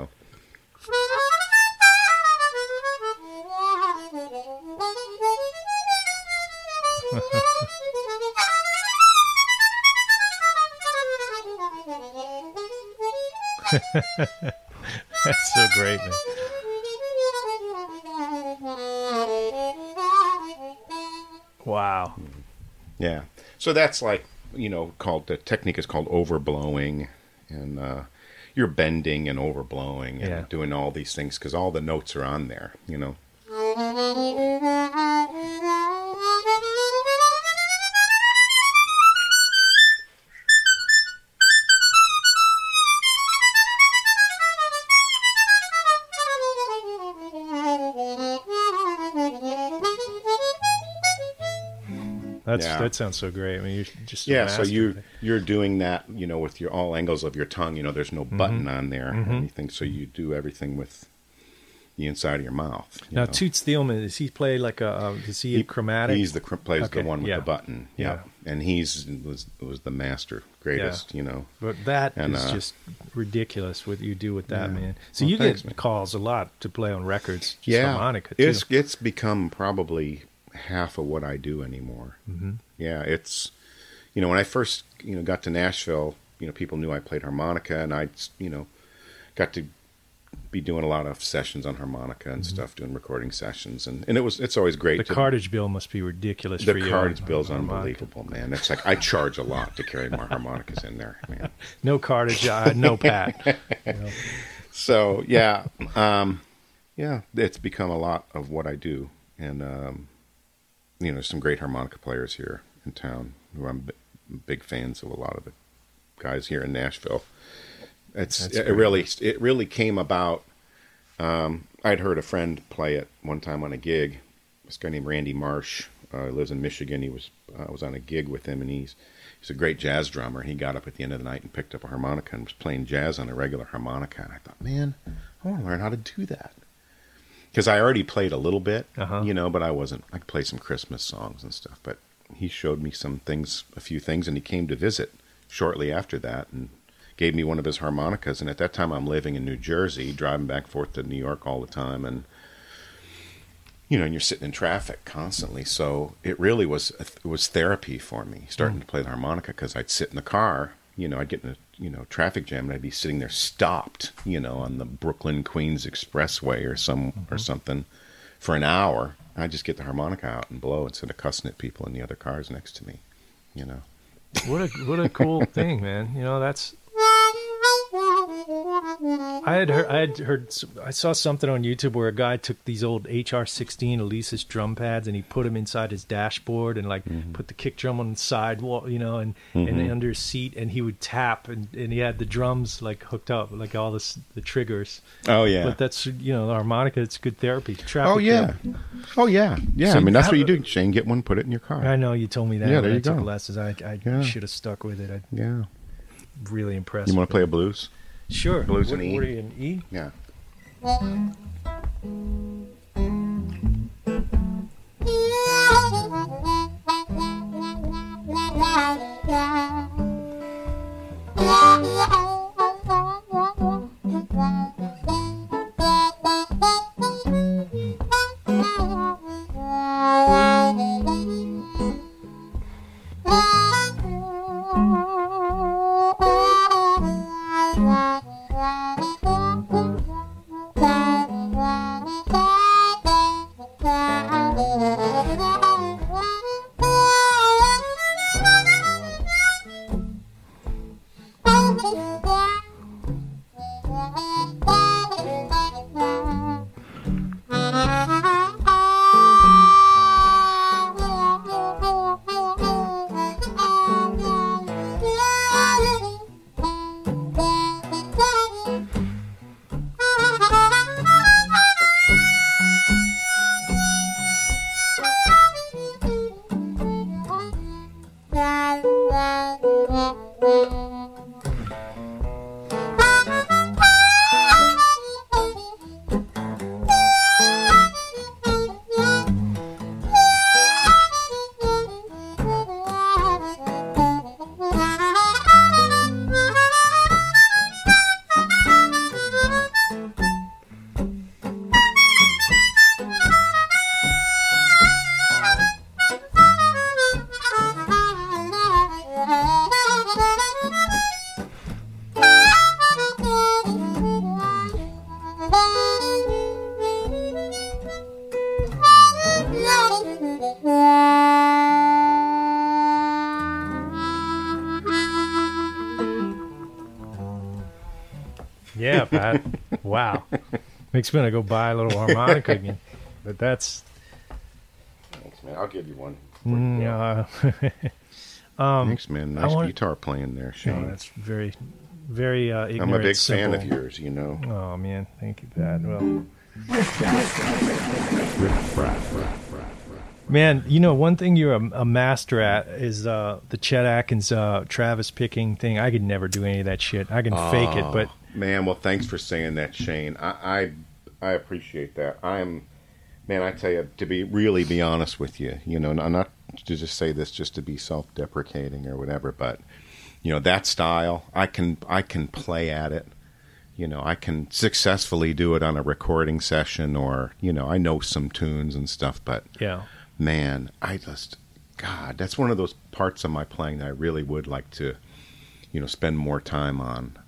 That's so great, man. Wow. Yeah. So that's like, the technique is called overblowing, and you're bending and overblowing and doing all these things because all the notes are on there, That sounds so great. I mean, you're just so you're doing that, with your all angles of your tongue. There's no button on there or anything, so you do everything with the inside of your mouth. Now, Toots Thielman, does he play like is he chromatic? He's plays the one with the button. Yeah, and was the master, greatest. But that is just ridiculous what you do with that, man. So you get calls a lot to play on records. Just harmonica too. It's become probably half of what I do anymore. Yeah, it's when I first got to Nashville, people knew I played harmonica, and I got to be doing a lot of sessions on harmonica and stuff, doing recording sessions, and it's always great. The cartage bill must be ridiculous for you. The cartage bill's unbelievable, man. It's like I charge a lot to carry more harmonicas in there, man. No cartage, no pat. So it's become a lot of what I do, and there's some great harmonica players here in town who I'm big fans of. A lot of the guys here in Nashville. It really came about. I'd heard a friend play it one time on a gig. This guy named Randy Marsh lives in Michigan. He was on a gig with him, and he's a great jazz drummer. He got up at the end of the night and picked up a harmonica and was playing jazz on a regular harmonica. And I thought, man, I want to learn how to do that. Because I already played a little bit, but I wasn't. I could play some Christmas songs and stuff. But he showed me a few things, and he came to visit shortly after that and gave me one of his harmonicas. And at that time, I'm living in New Jersey, driving back and forth to New York all the time. And, and you're sitting in traffic constantly. So it really was therapy for me, starting to play the harmonica, because I'd sit in the car. I'd get in a traffic jam, and I'd be sitting there stopped, on the Brooklyn Queens Expressway or something for an hour. I'd just get the harmonica out and blow instead of cussing at people in the other cars next to me. What a cool thing, man. That's. I saw something on YouTube where a guy took these old HR-16 Alesis drum pads and he put them inside his dashboard and put the kick drum on the sidewall, and under his seat, and he would tap and he had the drums hooked up, all the triggers. Oh yeah. But that's the harmonica. It's good therapy. Traffic therapy. Oh yeah. So that's what you do. Shane, get one, put it in your car. I know you told me that. Yeah, there you took go. lessons. I should have stuck with it. Really impressed. You want to play a blues? Sure. Blues in E. What are you in E? Yeah. Yeah, Pat. Wow. Makes me want to go buy a little harmonica again. But that's... Thanks, man. I'll give you one. Thanks, man. Nice guitar playing there, Shane. Oh, that's very, very ignorant. I'm a big simple. fan of yours, you know. Oh, man. Thank you, Pat. Well... Man, you know, one thing you're a master at is the Chet Atkins Travis picking thing. I could never do any of that shit. I can fake it, but... Man, well, thanks for saying that, Shane. I appreciate that. Man, I tell you, to be honest with you, you know, I'm not to just say this just to be self-deprecating or whatever, but, you know, that style, I can play at it. You know, I can successfully do it on a recording session or, you know, I know some tunes and stuff, but yeah, man, God, that's one of those parts of my playing that I really would like to, you know, spend more time on.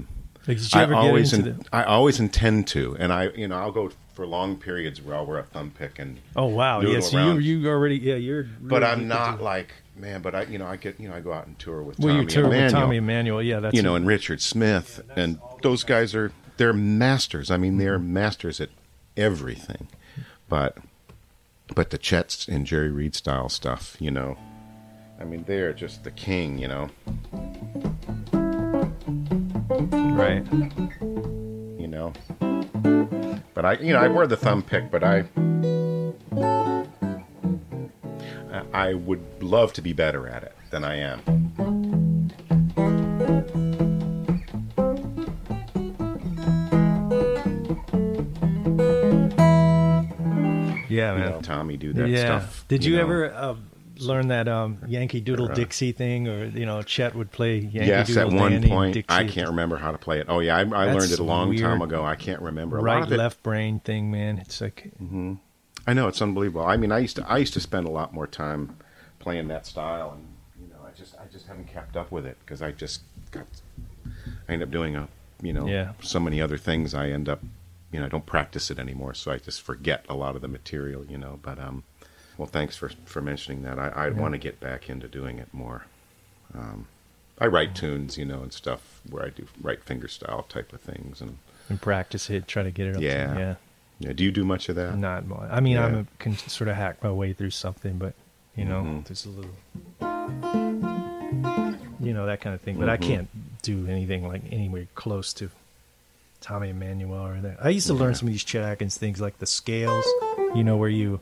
I always intend to, and I'll go for long periods where I'll wear a thumb pick and yes, you already you're. Really but I'm not like, man, but I go out and tour with Tommy. Well, you tour with Tommy Emmanuel, yeah, that's and Richard Smith, and those guys they're masters. I mean, they're masters at everything, but the Chets and Jerry Reed style stuff, you know, I mean, they're just the king, you know. Right. You know. But I wear the thumb pick, but I would love to be better at it than I am. Yeah, man. You know, Tommy do that stuff. Did you ever learn that Yankee Doodle Dixie thing, or you know, Chet would play Yankee Doodle Dixie? Yes, at one point. I can't remember how to play it. Oh yeah, I learned it a long time ago. I can't remember. Right, left brain thing, man. It's like I know, it's unbelievable. I mean, I used to spend a lot more time playing that style, and you know, I just haven't kept up with it because I end up doing so many other things. I end up, you know, I don't practice it anymore, so I just forget a lot of the material, you know. But well, thanks for mentioning that. I want to get back into doing it more. I write tunes, you know, and stuff where I do write fingerstyle type of things and practice it, try to get it up. Yeah. Do you do much of that? Not much. I mean, I can sort of hack my way through something, but you know, there's a little, you know, that kind of thing. But I can't do anything like anywhere close to Tommy Emmanuel or that. I used to learn some of these Chet Atkins things, like the scales, you know, where you.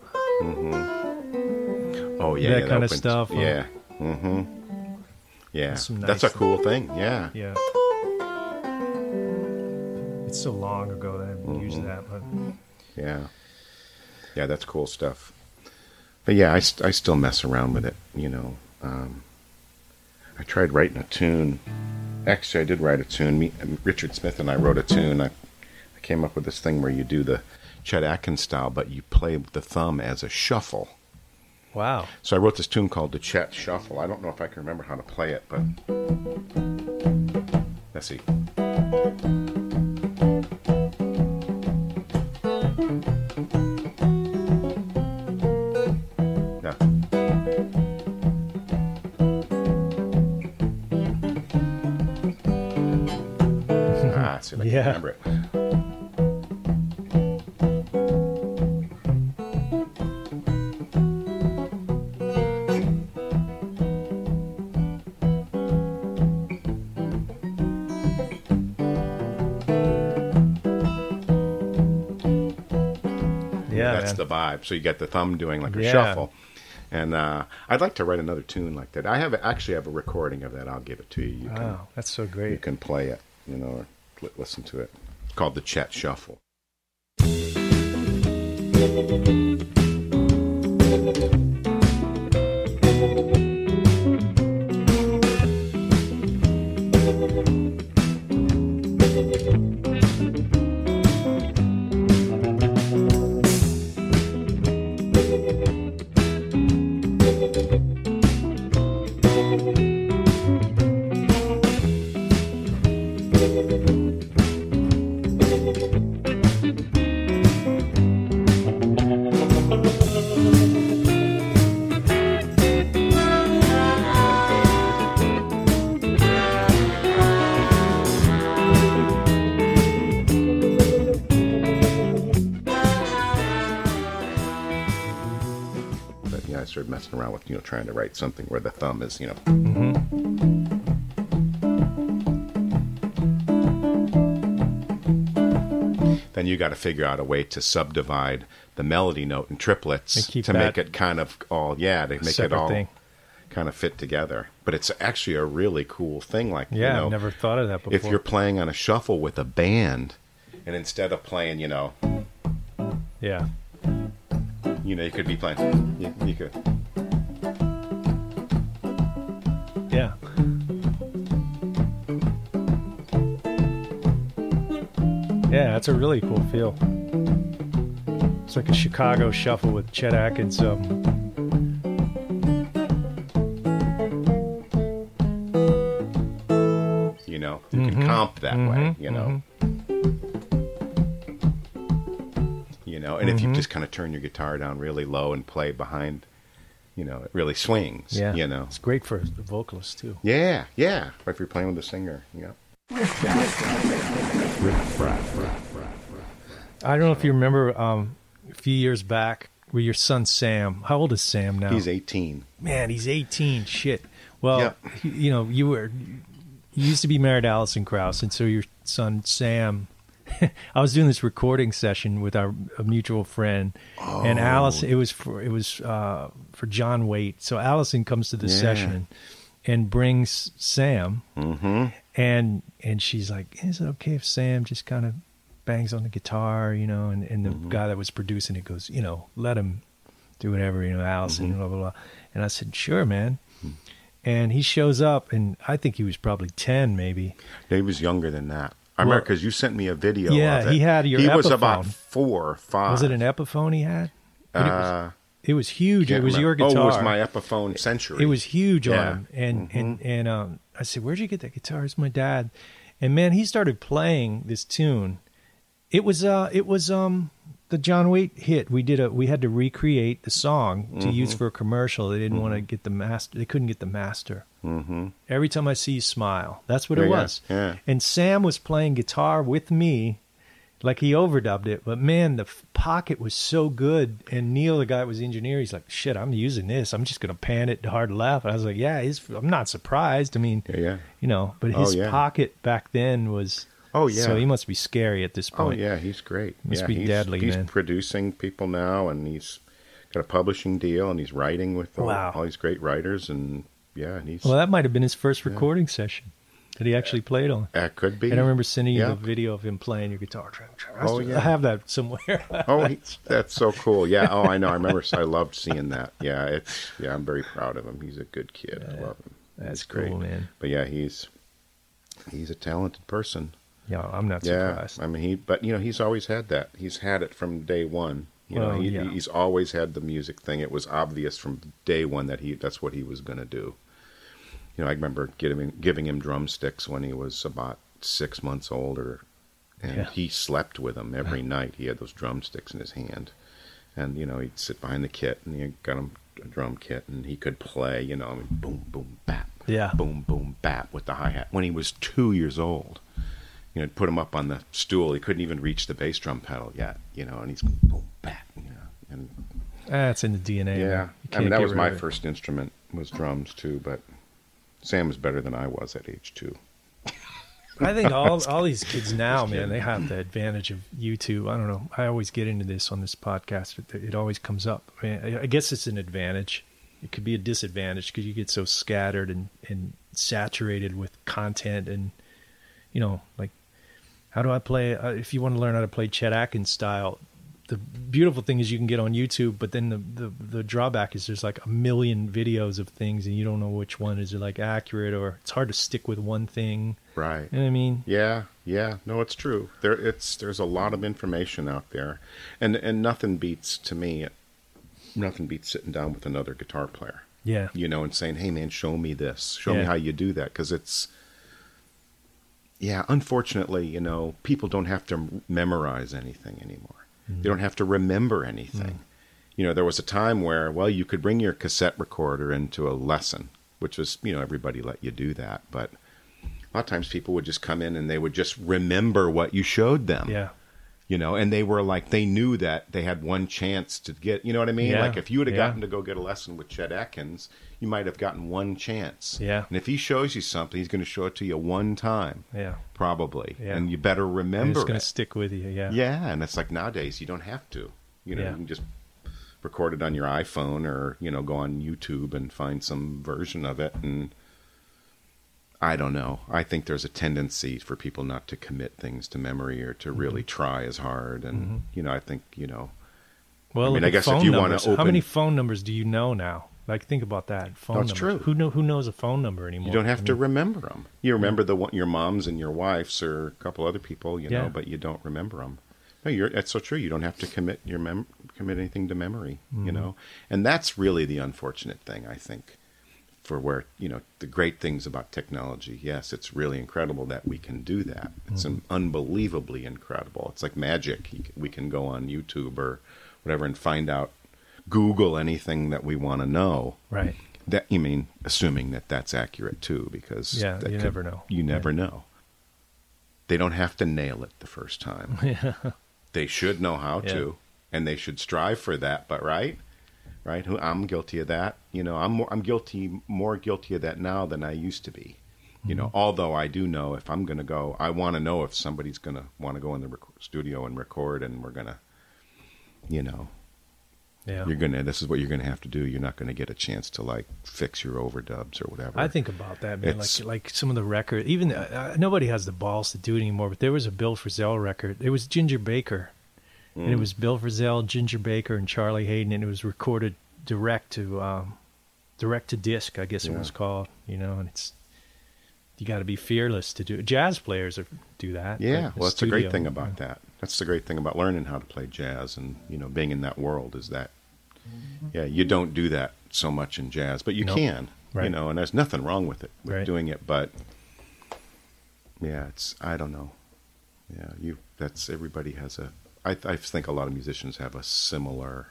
Oh yeah, that kind of stuff. Yeah. Yeah, that's a cool thing. Yeah. Yeah. It's so long ago that I used that, but yeah, that's cool stuff. But yeah, I still mess around with it. You know, I tried writing a tune. Actually, I did write a tune. Richard Smith and I wrote a tune. I came up with this thing where you do the Chet Atkins style, but you play the thumb as a shuffle. Wow. So I wrote this tune called the Chet Shuffle. I don't know if I can remember how to play it, but let's see. See if I can remember it. That's the vibe. So you get the thumb doing like a shuffle. And I'd like to write another tune like that. I actually have a recording of that. I'll give it to you. Wow, that's so great. You can play it, you know, or listen to it. It's called the Chet Shuffle. started messing around with, trying to write something where the thumb is, Then you got to figure out a way to subdivide the melody note in triplets to make it kind of make it all kind of fit together. But it's actually a really cool thing. Like, I've never thought of that before. If you're playing on a shuffle with a band, and instead of playing, you could be playing, you could. Yeah. Yeah, that's a really cool feel. It's like a Chicago shuffle with Chet Atkins. You can comp that way, and if you just kind of turn your guitar down really low and play behind, it really swings, It's great for the vocalist, too. Yeah. Or if you're playing with a singer, I don't know if you remember a few years back with your son Sam. How old is Sam now? He's 18. Man, he's 18. Shit. Well, you used to be married to Alison Krauss, and so your son Sam. I was doing this recording session with a mutual friend, and Allison. It was for John Waite. So Allison comes to the session and brings Sam, and she's like, "Is it okay if Sam just kind of bangs on the guitar, and the guy that was producing it goes, let him do whatever, Allison, blah, blah, blah." And I said, "Sure, man." And he shows up, and I think he was probably 10, maybe. Yeah, he was younger than that. I remember because you sent me a video of it. Yeah, he had your Epiphone. He was about 4 or 5. Was it an Epiphone he had? It was huge. It was your guitar. Oh, it was my Epiphone Century. It was huge on him. And I said, "Where'd you get that guitar?" "It's my dad." And man, he started playing this tune. It was the John Waite hit. We had to recreate the song to use for a commercial. They didn't want to get the master. They couldn't get the master. Every Time I See You Smile. That's what it was. Yeah. And Sam was playing guitar with me, like he overdubbed it. But man, the pocket was so good. And Neil, the guy that was the engineer, he's like, "Shit, I'm using this. I'm just gonna pan it hard left." I was like, "Yeah, I'm not surprised. I mean, but his pocket back then was." Oh, yeah. So he must be scary at this point. Oh, yeah, he's great. Must be deadly, man. He's producing people now, and he's got a publishing deal, and he's writing with all these great writers, and he's... Well, that might have been his first recording session that he actually played on. That could be. And I remember sending you the video of him playing your guitar. I have that somewhere. That's so cool. Yeah, I know. I remember. I loved seeing that. Yeah, I'm very proud of him. He's a good kid. I love him. That's great, man. But yeah, he's a talented person. Yeah, I'm not surprised. I mean, he's always had that. He's had it from day one. He's always had the music thing. It was obvious from day one that that's what he was going to do. I remember giving him drumsticks when he was about 6 months old, and he slept with them every night. He had those drumsticks in his hand, and he'd sit behind the kit, and he got him a drum kit, and he could play. Boom, boom, bap, boom, boom, bap with the hi-hat when he was 2 years old. Put him up on the stool. He couldn't even reach the bass drum pedal yet, and he's boom, bap, and that's in the DNA. Yeah, I mean, that was my first instrument, was drums too, but Sam was better than I was at age 2. I think all these kids now, man, they have the advantage of YouTube. I don't know. I always get into this on this podcast. It always comes up. I guess it's an advantage. It could be a disadvantage because you get so scattered and saturated with content and, like, how do I play? If you want to learn how to play Chet Atkins style, the beautiful thing is you can get on YouTube, but then the drawback is there's like a million videos of things, and you don't know which one is like accurate, or it's hard to stick with one thing. Right. You know what I mean? Yeah. No, it's true. There's a lot of information out there, and nothing beats sitting down with another guitar player. Yeah. And saying, "Hey, man, show me this. Show me how you do that," because it's. Yeah, unfortunately, people don't have to memorize anything anymore. They don't have to remember anything. There was a time where, you could bring your cassette recorder into a lesson, which was, everybody let you do that. But a lot of times people would just come in and they would just remember what you showed them. Yeah. You know, and they were like, they knew that they had one chance to get, you know what I mean? Yeah. Like if you would have Yeah. gotten to go get a lesson with Chet Atkins, you might have gotten one chance. Yeah. And if he shows you something, he's going to show it to you one time. Yeah. Probably. Yeah. And you better And remember it's going it. to stick with you. Yeah. Yeah. And it's like nowadays, you don't have to. You know, Yeah. you can just record it on your iPhone or, you know, go on YouTube and find some version of it. And I don't know. I think there's a tendency for people not to commit things to memory or to really try as hard. And, you know, I think, you know, Well, I mean, look I at guess if phone you wanna numbers. How open- many phone numbers do you know now? Like, think about that. Phone That's numbers. true. Who knows a phone number anymore? you don't have I to mean, remember them. You remember the one, your mom's and your wife's or a couple other people, you Yeah. know, but you don't remember them. No, that's so true. You don't have to commit commit anything to memory, you know, and that's really the unfortunate thing, I think, for where, you know, the great things about technology. Yes, it's really incredible that we can do that. It's unbelievably incredible. It's like magic. We can go on YouTube or whatever and find out, Google anything that we want to know. Right. That, you mean, assuming that that's accurate too, because Yeah, that you never know. You never know. They don't have to nail it the first time. Yeah. They should know how Yeah. to, and they should strive for that. But right? I'm guilty of that. You know, I'm more guilty of that now than I used to be. You know, although I do know if I'm going to go, I want to know if somebody's going to want to go in the studio and record, and we're going to, you know, Yeah. this is what you're going to have to do. You're not going to get a chance to like fix your overdubs or whatever. I think about that, man. It's- Like some of the records, even nobody has the balls to do it anymore. But there was a Bill Frisell record. It was Ginger Baker, and it was Bill Frisell, Ginger Baker, and Charlie Hayden, and it was recorded direct to disc, I guess it was called. You know, and you got to be fearless to do it. Jazz players do that. Yeah, like the well, that's the great studio, thing about that. That's the great thing about learning how to play jazz and, you know, being in that world is that, yeah, you don't do that so much in jazz, but you Nope. can, you Right. know, and there's nothing wrong with it, with Right. doing it, but yeah, I don't know. Yeah, everybody has I think a lot of musicians have a similar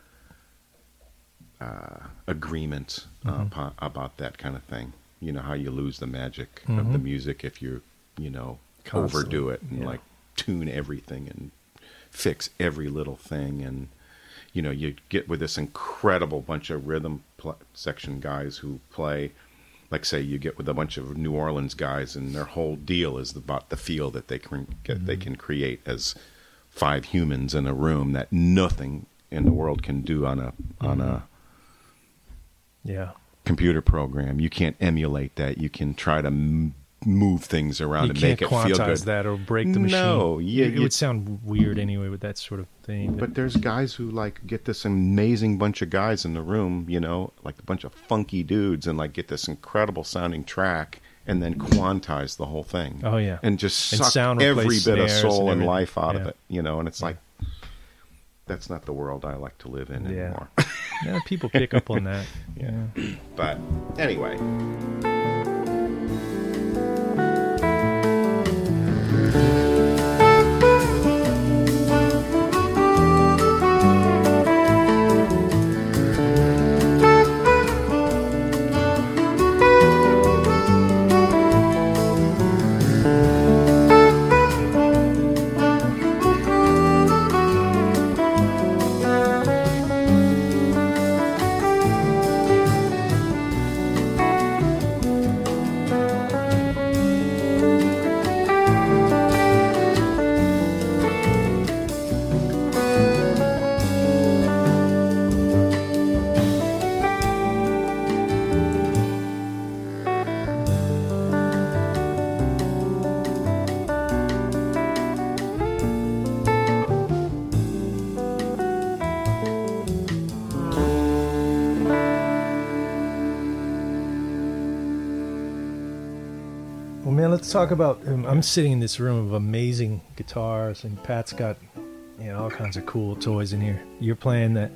agreement about that kind of thing. You know, how you lose the magic of the music if you know, Constantly, overdo it and yeah. like tune everything and fix every little thing. And, you know, you get with this incredible bunch of rhythm section guys who play, like say you get with a bunch of New Orleans guys and their whole deal is about the feel that they can get, they can create as 5 humans in a room that nothing in the world can do on a Yeah. computer program. You can't emulate that. You can try to move things around You and can't make it feel good. quantize that or break the machine. No, yeah, it would sound weird anyway with that sort of thing. But there's guys who like get this amazing bunch of guys in the room, you know, like a bunch of funky dudes, and like get this incredible sounding track, and then quantize the whole thing. Oh, yeah. and just And suck sound every replace bit of snares soul and and everything. life out of Yeah. it, you know. And it's like that's not the world I like to live in Yeah. anymore. Yeah, people pick up on that. Yeah. But anyway. Well, man, let's talk about. I'm sitting in this room of amazing guitars, and Pat's got, you know, all kinds of cool toys in here. You're playing the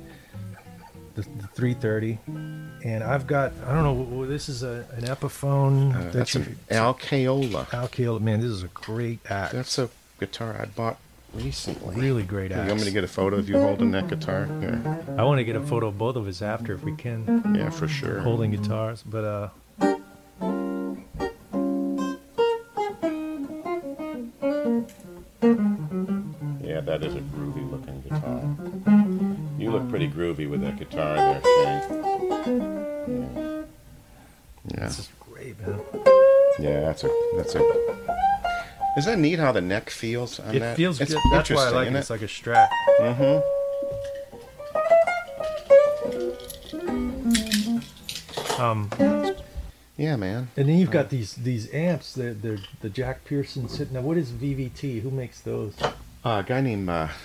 330, and I've got. I don't know. This is an Epiphone. That's an Alcaiola. Alcaiola. Man, this is a great act. That's a guitar I bought recently. Really great You act. want me to get a photo of you holding that guitar? Here. I want to get a photo of both of us after if we can, Yeah, for sure. holding guitars. But Yeah, that that is a groovy looking guitar. You look pretty groovy with that guitar there, Shane. Yeah. This is great, man. Yeah, that's a. Is that neat how the neck feels on that? It feels It's good. That's why I like interesting, it. isn't It's like a Strat. Yeah, man. And then you've got these amps. They're the Jack Pearson sitting. Now, what is VVT? Who makes those? A guy named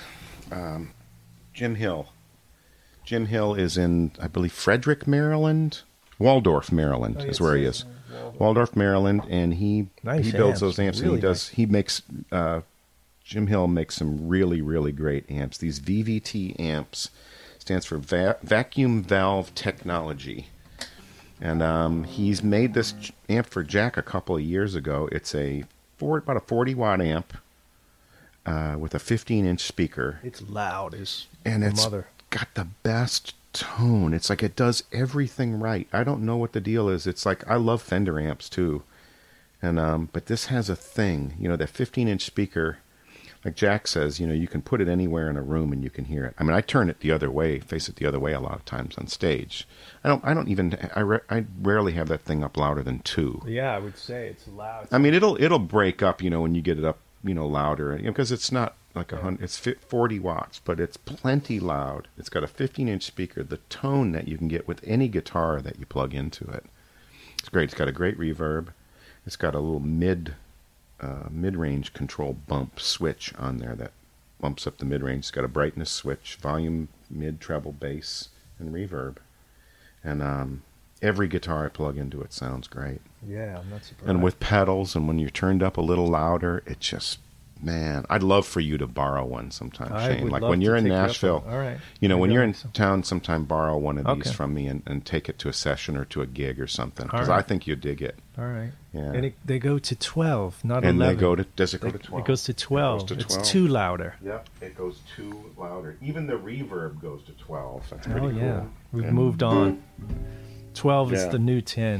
Jim Hill. Jim Hill is in, I believe, Frederick, Maryland. Waldorf, Maryland is where he is. Waldorf, Maryland, and he Nice builds amps. those amps, Really and he makes Jim Hill makes some really, really great amps. These VVT amps stands for Vacuum Valve Technology. And he's made this amp for Jack a couple of years ago. It's about a 40-watt amp with a 15-inch speaker. It's loud And the it's mother. got the best tone. It's like it does everything right. I don't know what the deal is. It's like, I love Fender amps too. And but this has a thing, that 15-inch speaker, like Jack says, you can put it anywhere in a room and you can hear it. I mean, I turn it the other way, face it the other way a lot of times on stage. I rarely have that thing up louder than 2. Yeah, I would say it's loud. I mean, it'll break up, when you get it up, louder, because it's not like 100, it's 40 watts, but it's plenty loud. It's got a 15-inch speaker, the tone that you can get with any guitar that you plug into it. It's great. It's got a great reverb. It's got a little mid-range control bump switch on there that bumps up the mid-range. It's got a brightness switch, volume, mid, treble, bass, and reverb. And every guitar I plug into it sounds great. Yeah, I'm not surprised. And with pedals, and when you're turned up a little louder, it just, man, I'd love for you to borrow one sometime, Shane. Like when you're in Nashville, all right. when you're in town sometime, borrow one of these Okay. from me and take it to a session or to a gig or something, because All right. I think you'd dig it. All right. Yeah. And they go to 12, not And 11. does it go to 12? It goes to 12. It goes to 12. It's too louder. Yep, it goes too louder. Even the reverb goes to 12. That's Oh, pretty yeah. cool. We've moved on. 12 is Yeah. the new 10.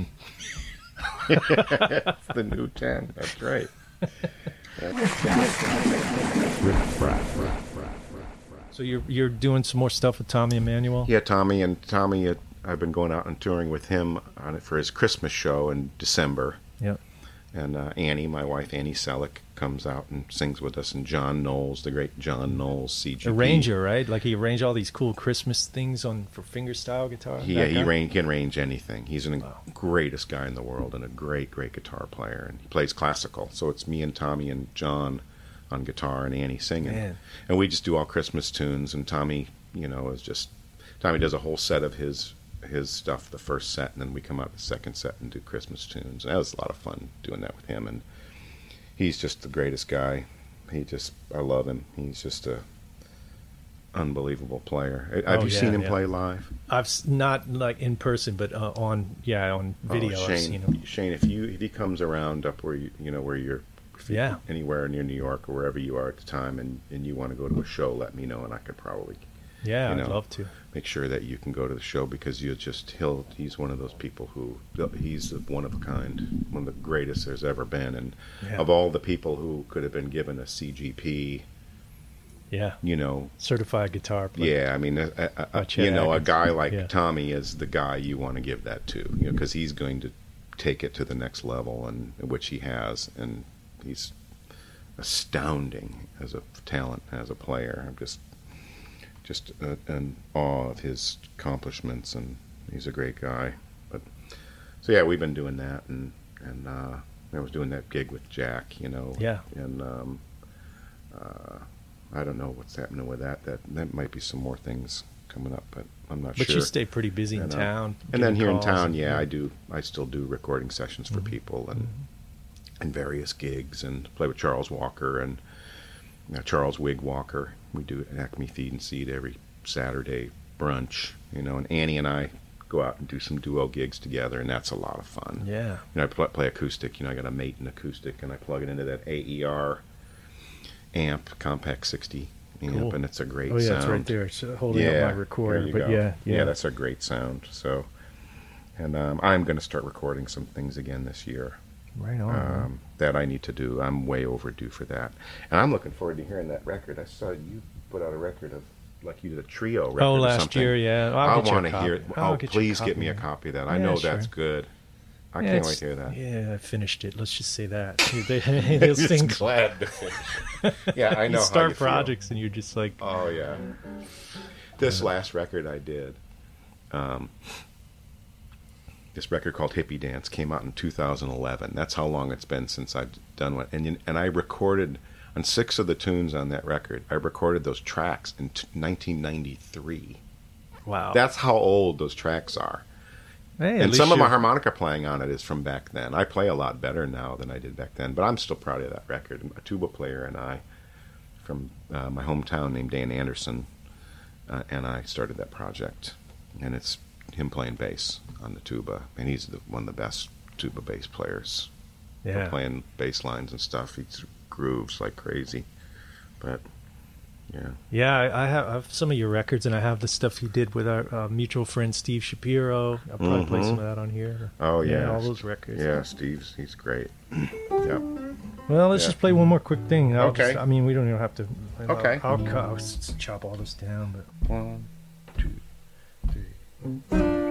That's the new 10. That's right. So you're doing some more stuff with Tommy Emmanuel? Yeah, Tommy, I've been going out and touring with him on it for his Christmas show in December. Yep. And Annie, my wife, Annie Selleck, comes out and sings with us. And John Knowles, the great John Knowles, CGP. Arranger, right? Like he arranged all these cool Christmas things for fingerstyle guitar? Yeah, That guy? he can arrange anything. He's the greatest guy in the world and a great, great guitar player. And he plays classical. So it's me and Tommy and John on guitar and Annie singing. Man. And we just do all Christmas tunes. And Tommy, Tommy does a whole set of his stuff the first set, and then we come out the second set and do Christmas tunes. And that was a lot of fun doing that with him. And he's just the greatest guy. I love him. He's just a unbelievable player. Have you seen him play live? I've not like in person, but on video. Shane, I've seen him. Shane, if he comes around up where where you're, anywhere near New York or wherever you are at the time, and you want to go to a show, let me know, and I could probably I'd love to make sure that you can go to the show, because he's one of those people who, he's one of a kind, one of the greatest there's ever been, and of all the people who could have been given a CGP, certified guitar player. yeah, I mean, a guy like Tommy is the guy you want to give that to, because he's going to take it to the next level, and which he has, and he's astounding as a talent, as a player. I'm just in awe of his accomplishments, and he's a great guy. But so yeah, we've been doing that, and I was doing that gig with Jack, and I don't know what's happening with that. That might be some more things coming up, but I'm not sure. But you stay pretty busy in town. And then here in calls town, I still do recording sessions for people and various gigs, and play with Charles Walker and Charles Wig Walker. We do an Acme Feed and Seed every Saturday brunch, and Annie and I go out and do some duo gigs together, and that's a lot of fun. Yeah. I play acoustic. I got a Maton acoustic, and I plug it into that AER amp, Compact 60 amp, Cool. and it's a great Oh yeah, sound. it's right there. It's holding up my recorder. there you But go. yeah, that's a great sound. So, and I'm going to start recording some things again this year. Right on. That I need to do. I'm way overdue for that, and I'm looking forward to hearing that record. I saw you put out a record of, like you did a trio record. Oh, or last something. year, yeah. I want to hear it. Oh, please get me a copy of that. I know that's good. I can't wait to hear that. Yeah, I finished it. Let's just say that. I'm Those just things. glad to finish. Yeah, I know. You start how you projects and you're just like, feel. Oh yeah. This last record I did, this record called Hippie Dance came out in 2011. That's how long it's been since I've done one. And I recorded on 6 of the tunes on that record. I recorded those tracks in 1993. wow. That's how old those tracks are. Hey, at And least some of my you're- harmonica playing on it is from back then. I play a lot better now than I did back then, but I'm still proud of that record. A tuba player and I, from my hometown named Dan Anderson, and I started that project. And it's him playing bass on the tuba, and he's one of the best tuba bass players. Yeah. Playing bass lines and stuff. He grooves like crazy. But, yeah. Yeah, I have some of your records, and I have the stuff you did with our mutual friend Steve Shapiro. I'll probably play some of that on here. Oh, yeah. all those records. Yeah, he's great. Yeah. Well, let's Yeah. just play one more quick thing. Okay. I mean, we don't even have to. Okay. I'll chop all this down, but. 1, 2, 3.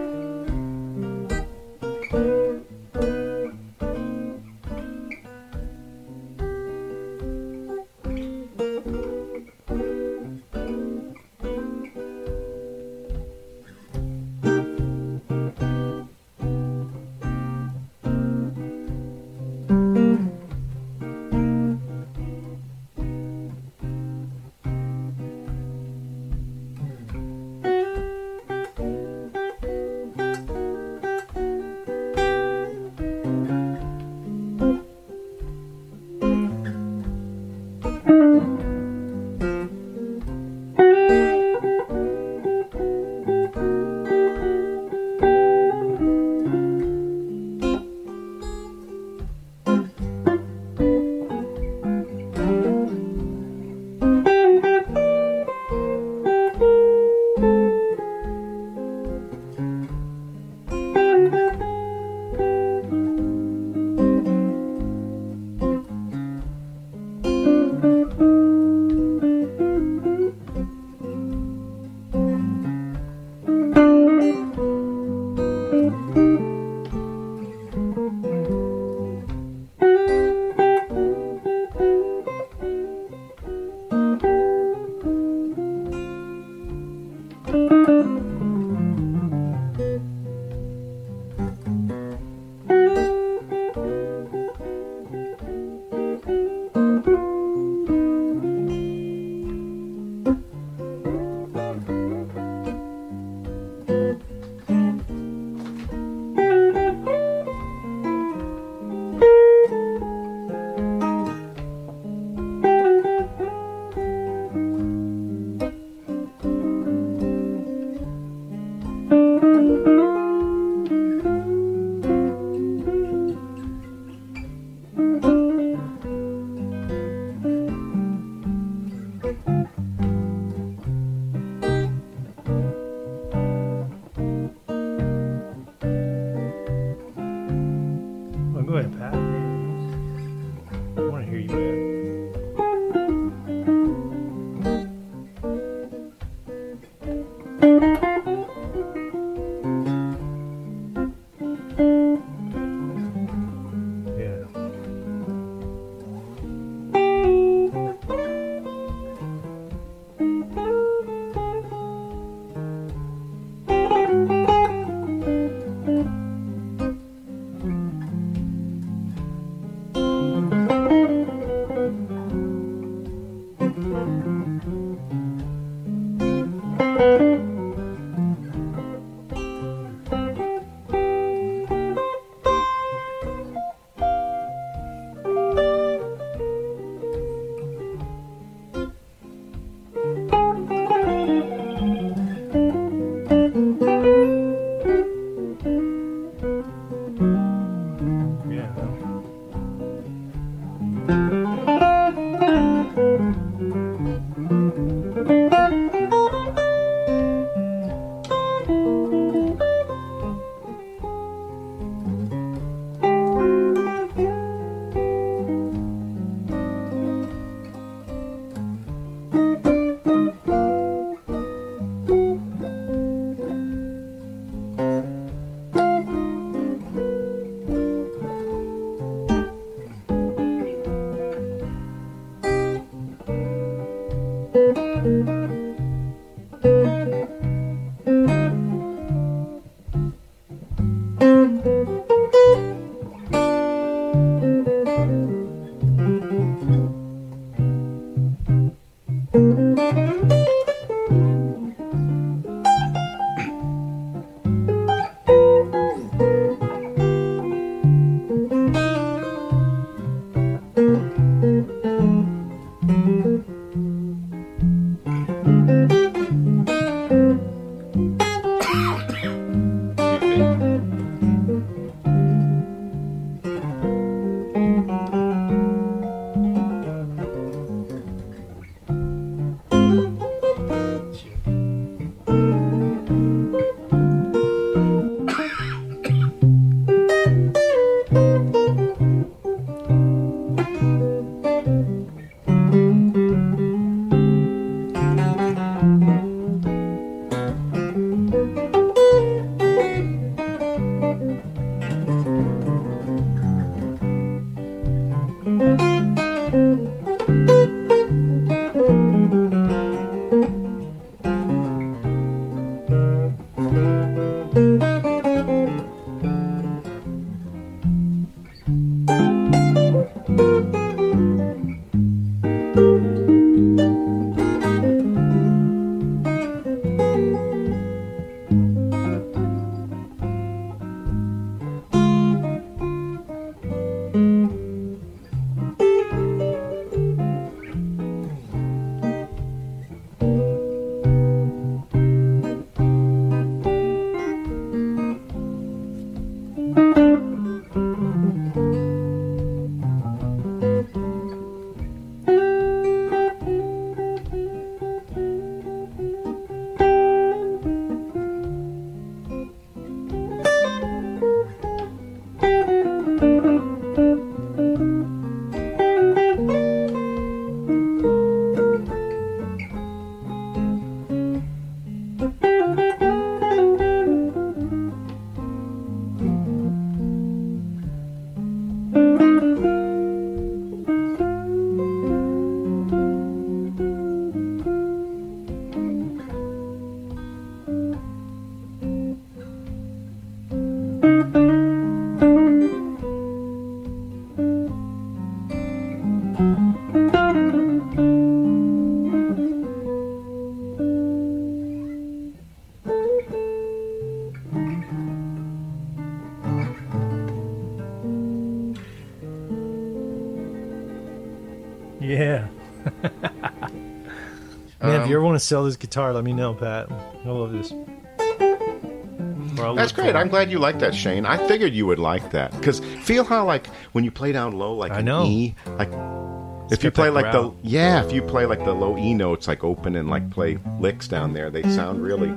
you ever want to sell this guitar, let me know, Pat. I love this. That's great. I'm glad you like that, Shane. I figured you would like that because feel how like when you play down low, like an E, like if you play like if you play like the low E notes, like open and like play licks down there, they sound really.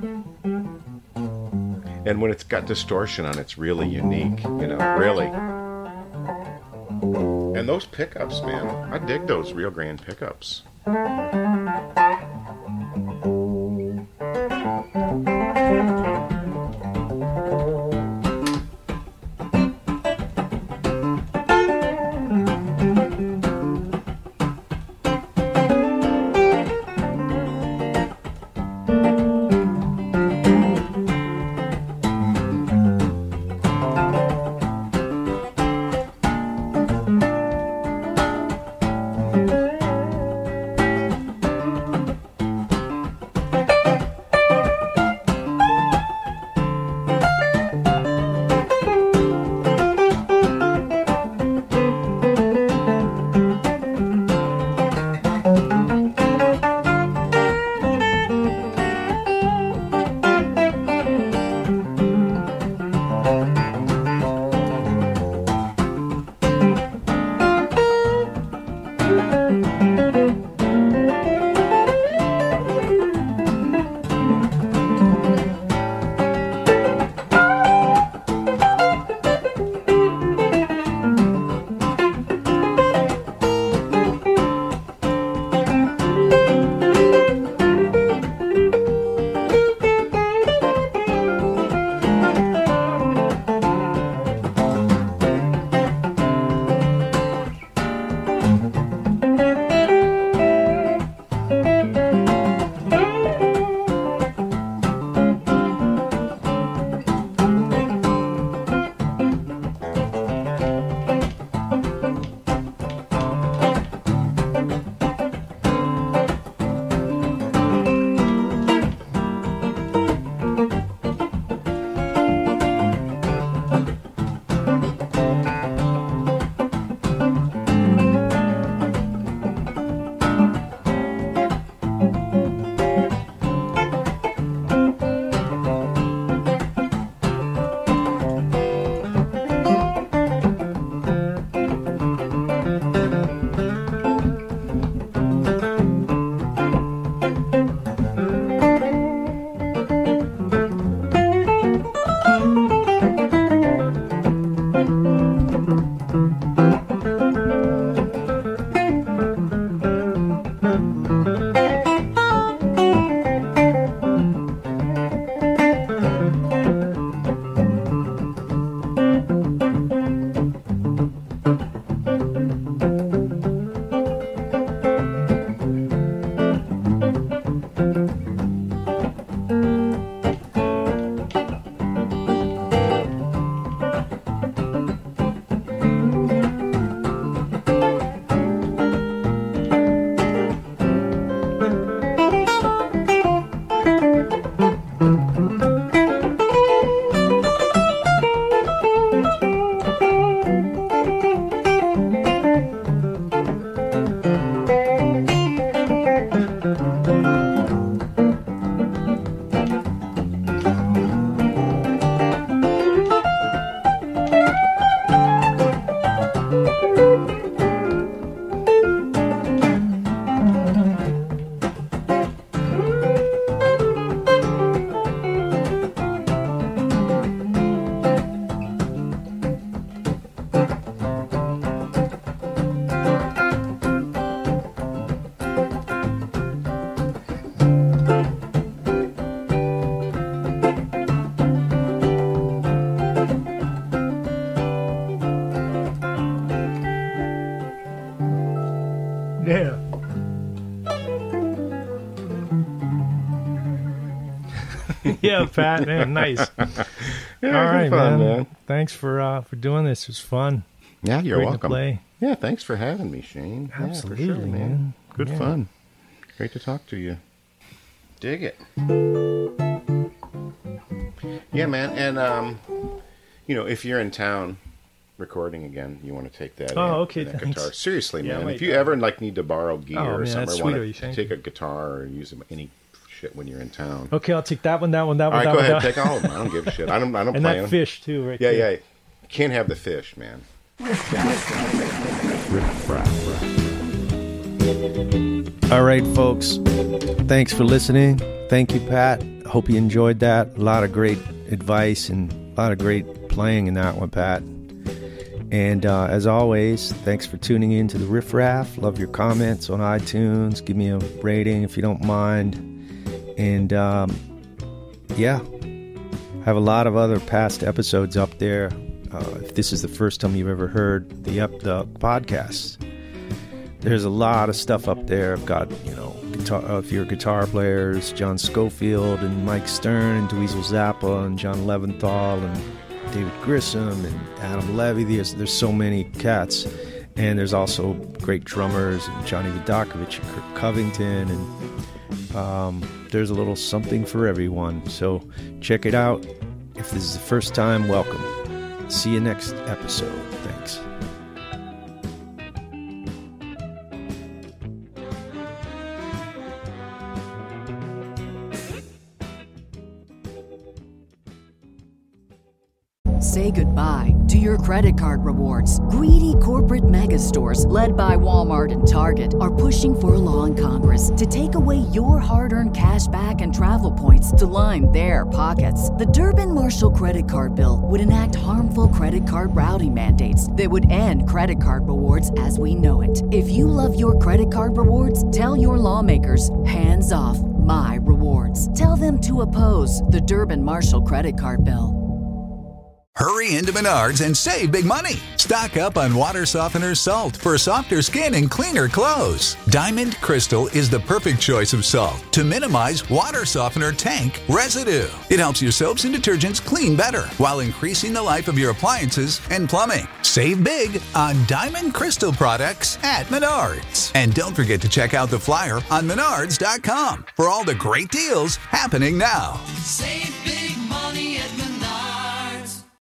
And when it's got distortion on, it's really unique. You know, really. And those pickups, man, I dig those Rio Grande pickups. Yeah, Pat, man, nice. Yeah, all right, fun, man. Thanks for doing this. It was fun. Yeah, you're Great to welcome. play. Yeah, thanks for having me, Shane. Absolutely, yeah, for sure, man. Good Yeah. fun. Great to talk to you. Dig it. Yeah, man. And, if you're in town, recording again, you want to take that. Oh, okay, that thanks. guitar. Seriously, Yeah, man. wait, If you ever like need to borrow gear Oh, or man, something, that's or sweet want of you, to thank take you. a guitar or use any shit when you're in town. Okay, I'll take that one, that one, that All one, right, that go one. ahead. that Take all of them. I don't give a shit. I don't and play that them. fish too, right Yeah, there. yeah. You can't have the fish, man. All right, folks. Thanks for listening. Thank you, Pat. Hope you enjoyed that. A lot of great advice and a lot of great playing in that one, Pat. And as always, thanks for tuning in to the Riff Raff. Love your comments on iTunes. Give me a rating if you don't mind. And yeah, I have a lot of other past episodes up there. If this is the first time you've ever heard the podcast, there's a lot of stuff up there. I've got, if you're guitar players, John Schofield and Mike Stern and Dweezil Zappa and John Leventhal and David Grissom and Adam Levy. There's so many cats. And there's also great drummers, and Johnny Vodakovich and Kirk Covington, and there's a little something for everyone. So check it out. If this is the first time, welcome. See you next episode. Thanks. Say goodbye to your credit card rewards. Greedy corporate mega stores, led by Walmart and Target, are pushing for a law in Congress to take away your hard-earned cash back and travel points to line their pockets. The Durbin-Marshall credit card bill would enact harmful credit card routing mandates that would end credit card rewards as we know it. If you love your credit card rewards, tell your lawmakers, hands off my rewards. Tell them to oppose the Durbin-Marshall credit card bill. Hurry into Menards and save big money. Stock up on water softener salt for softer skin and cleaner clothes. Diamond Crystal is the perfect choice of salt to minimize water softener tank residue. It helps your soaps and detergents clean better while increasing the life of your appliances and plumbing. Save big on Diamond Crystal products at Menards. And don't forget to check out the flyer on menards.com for all the great deals happening now. Save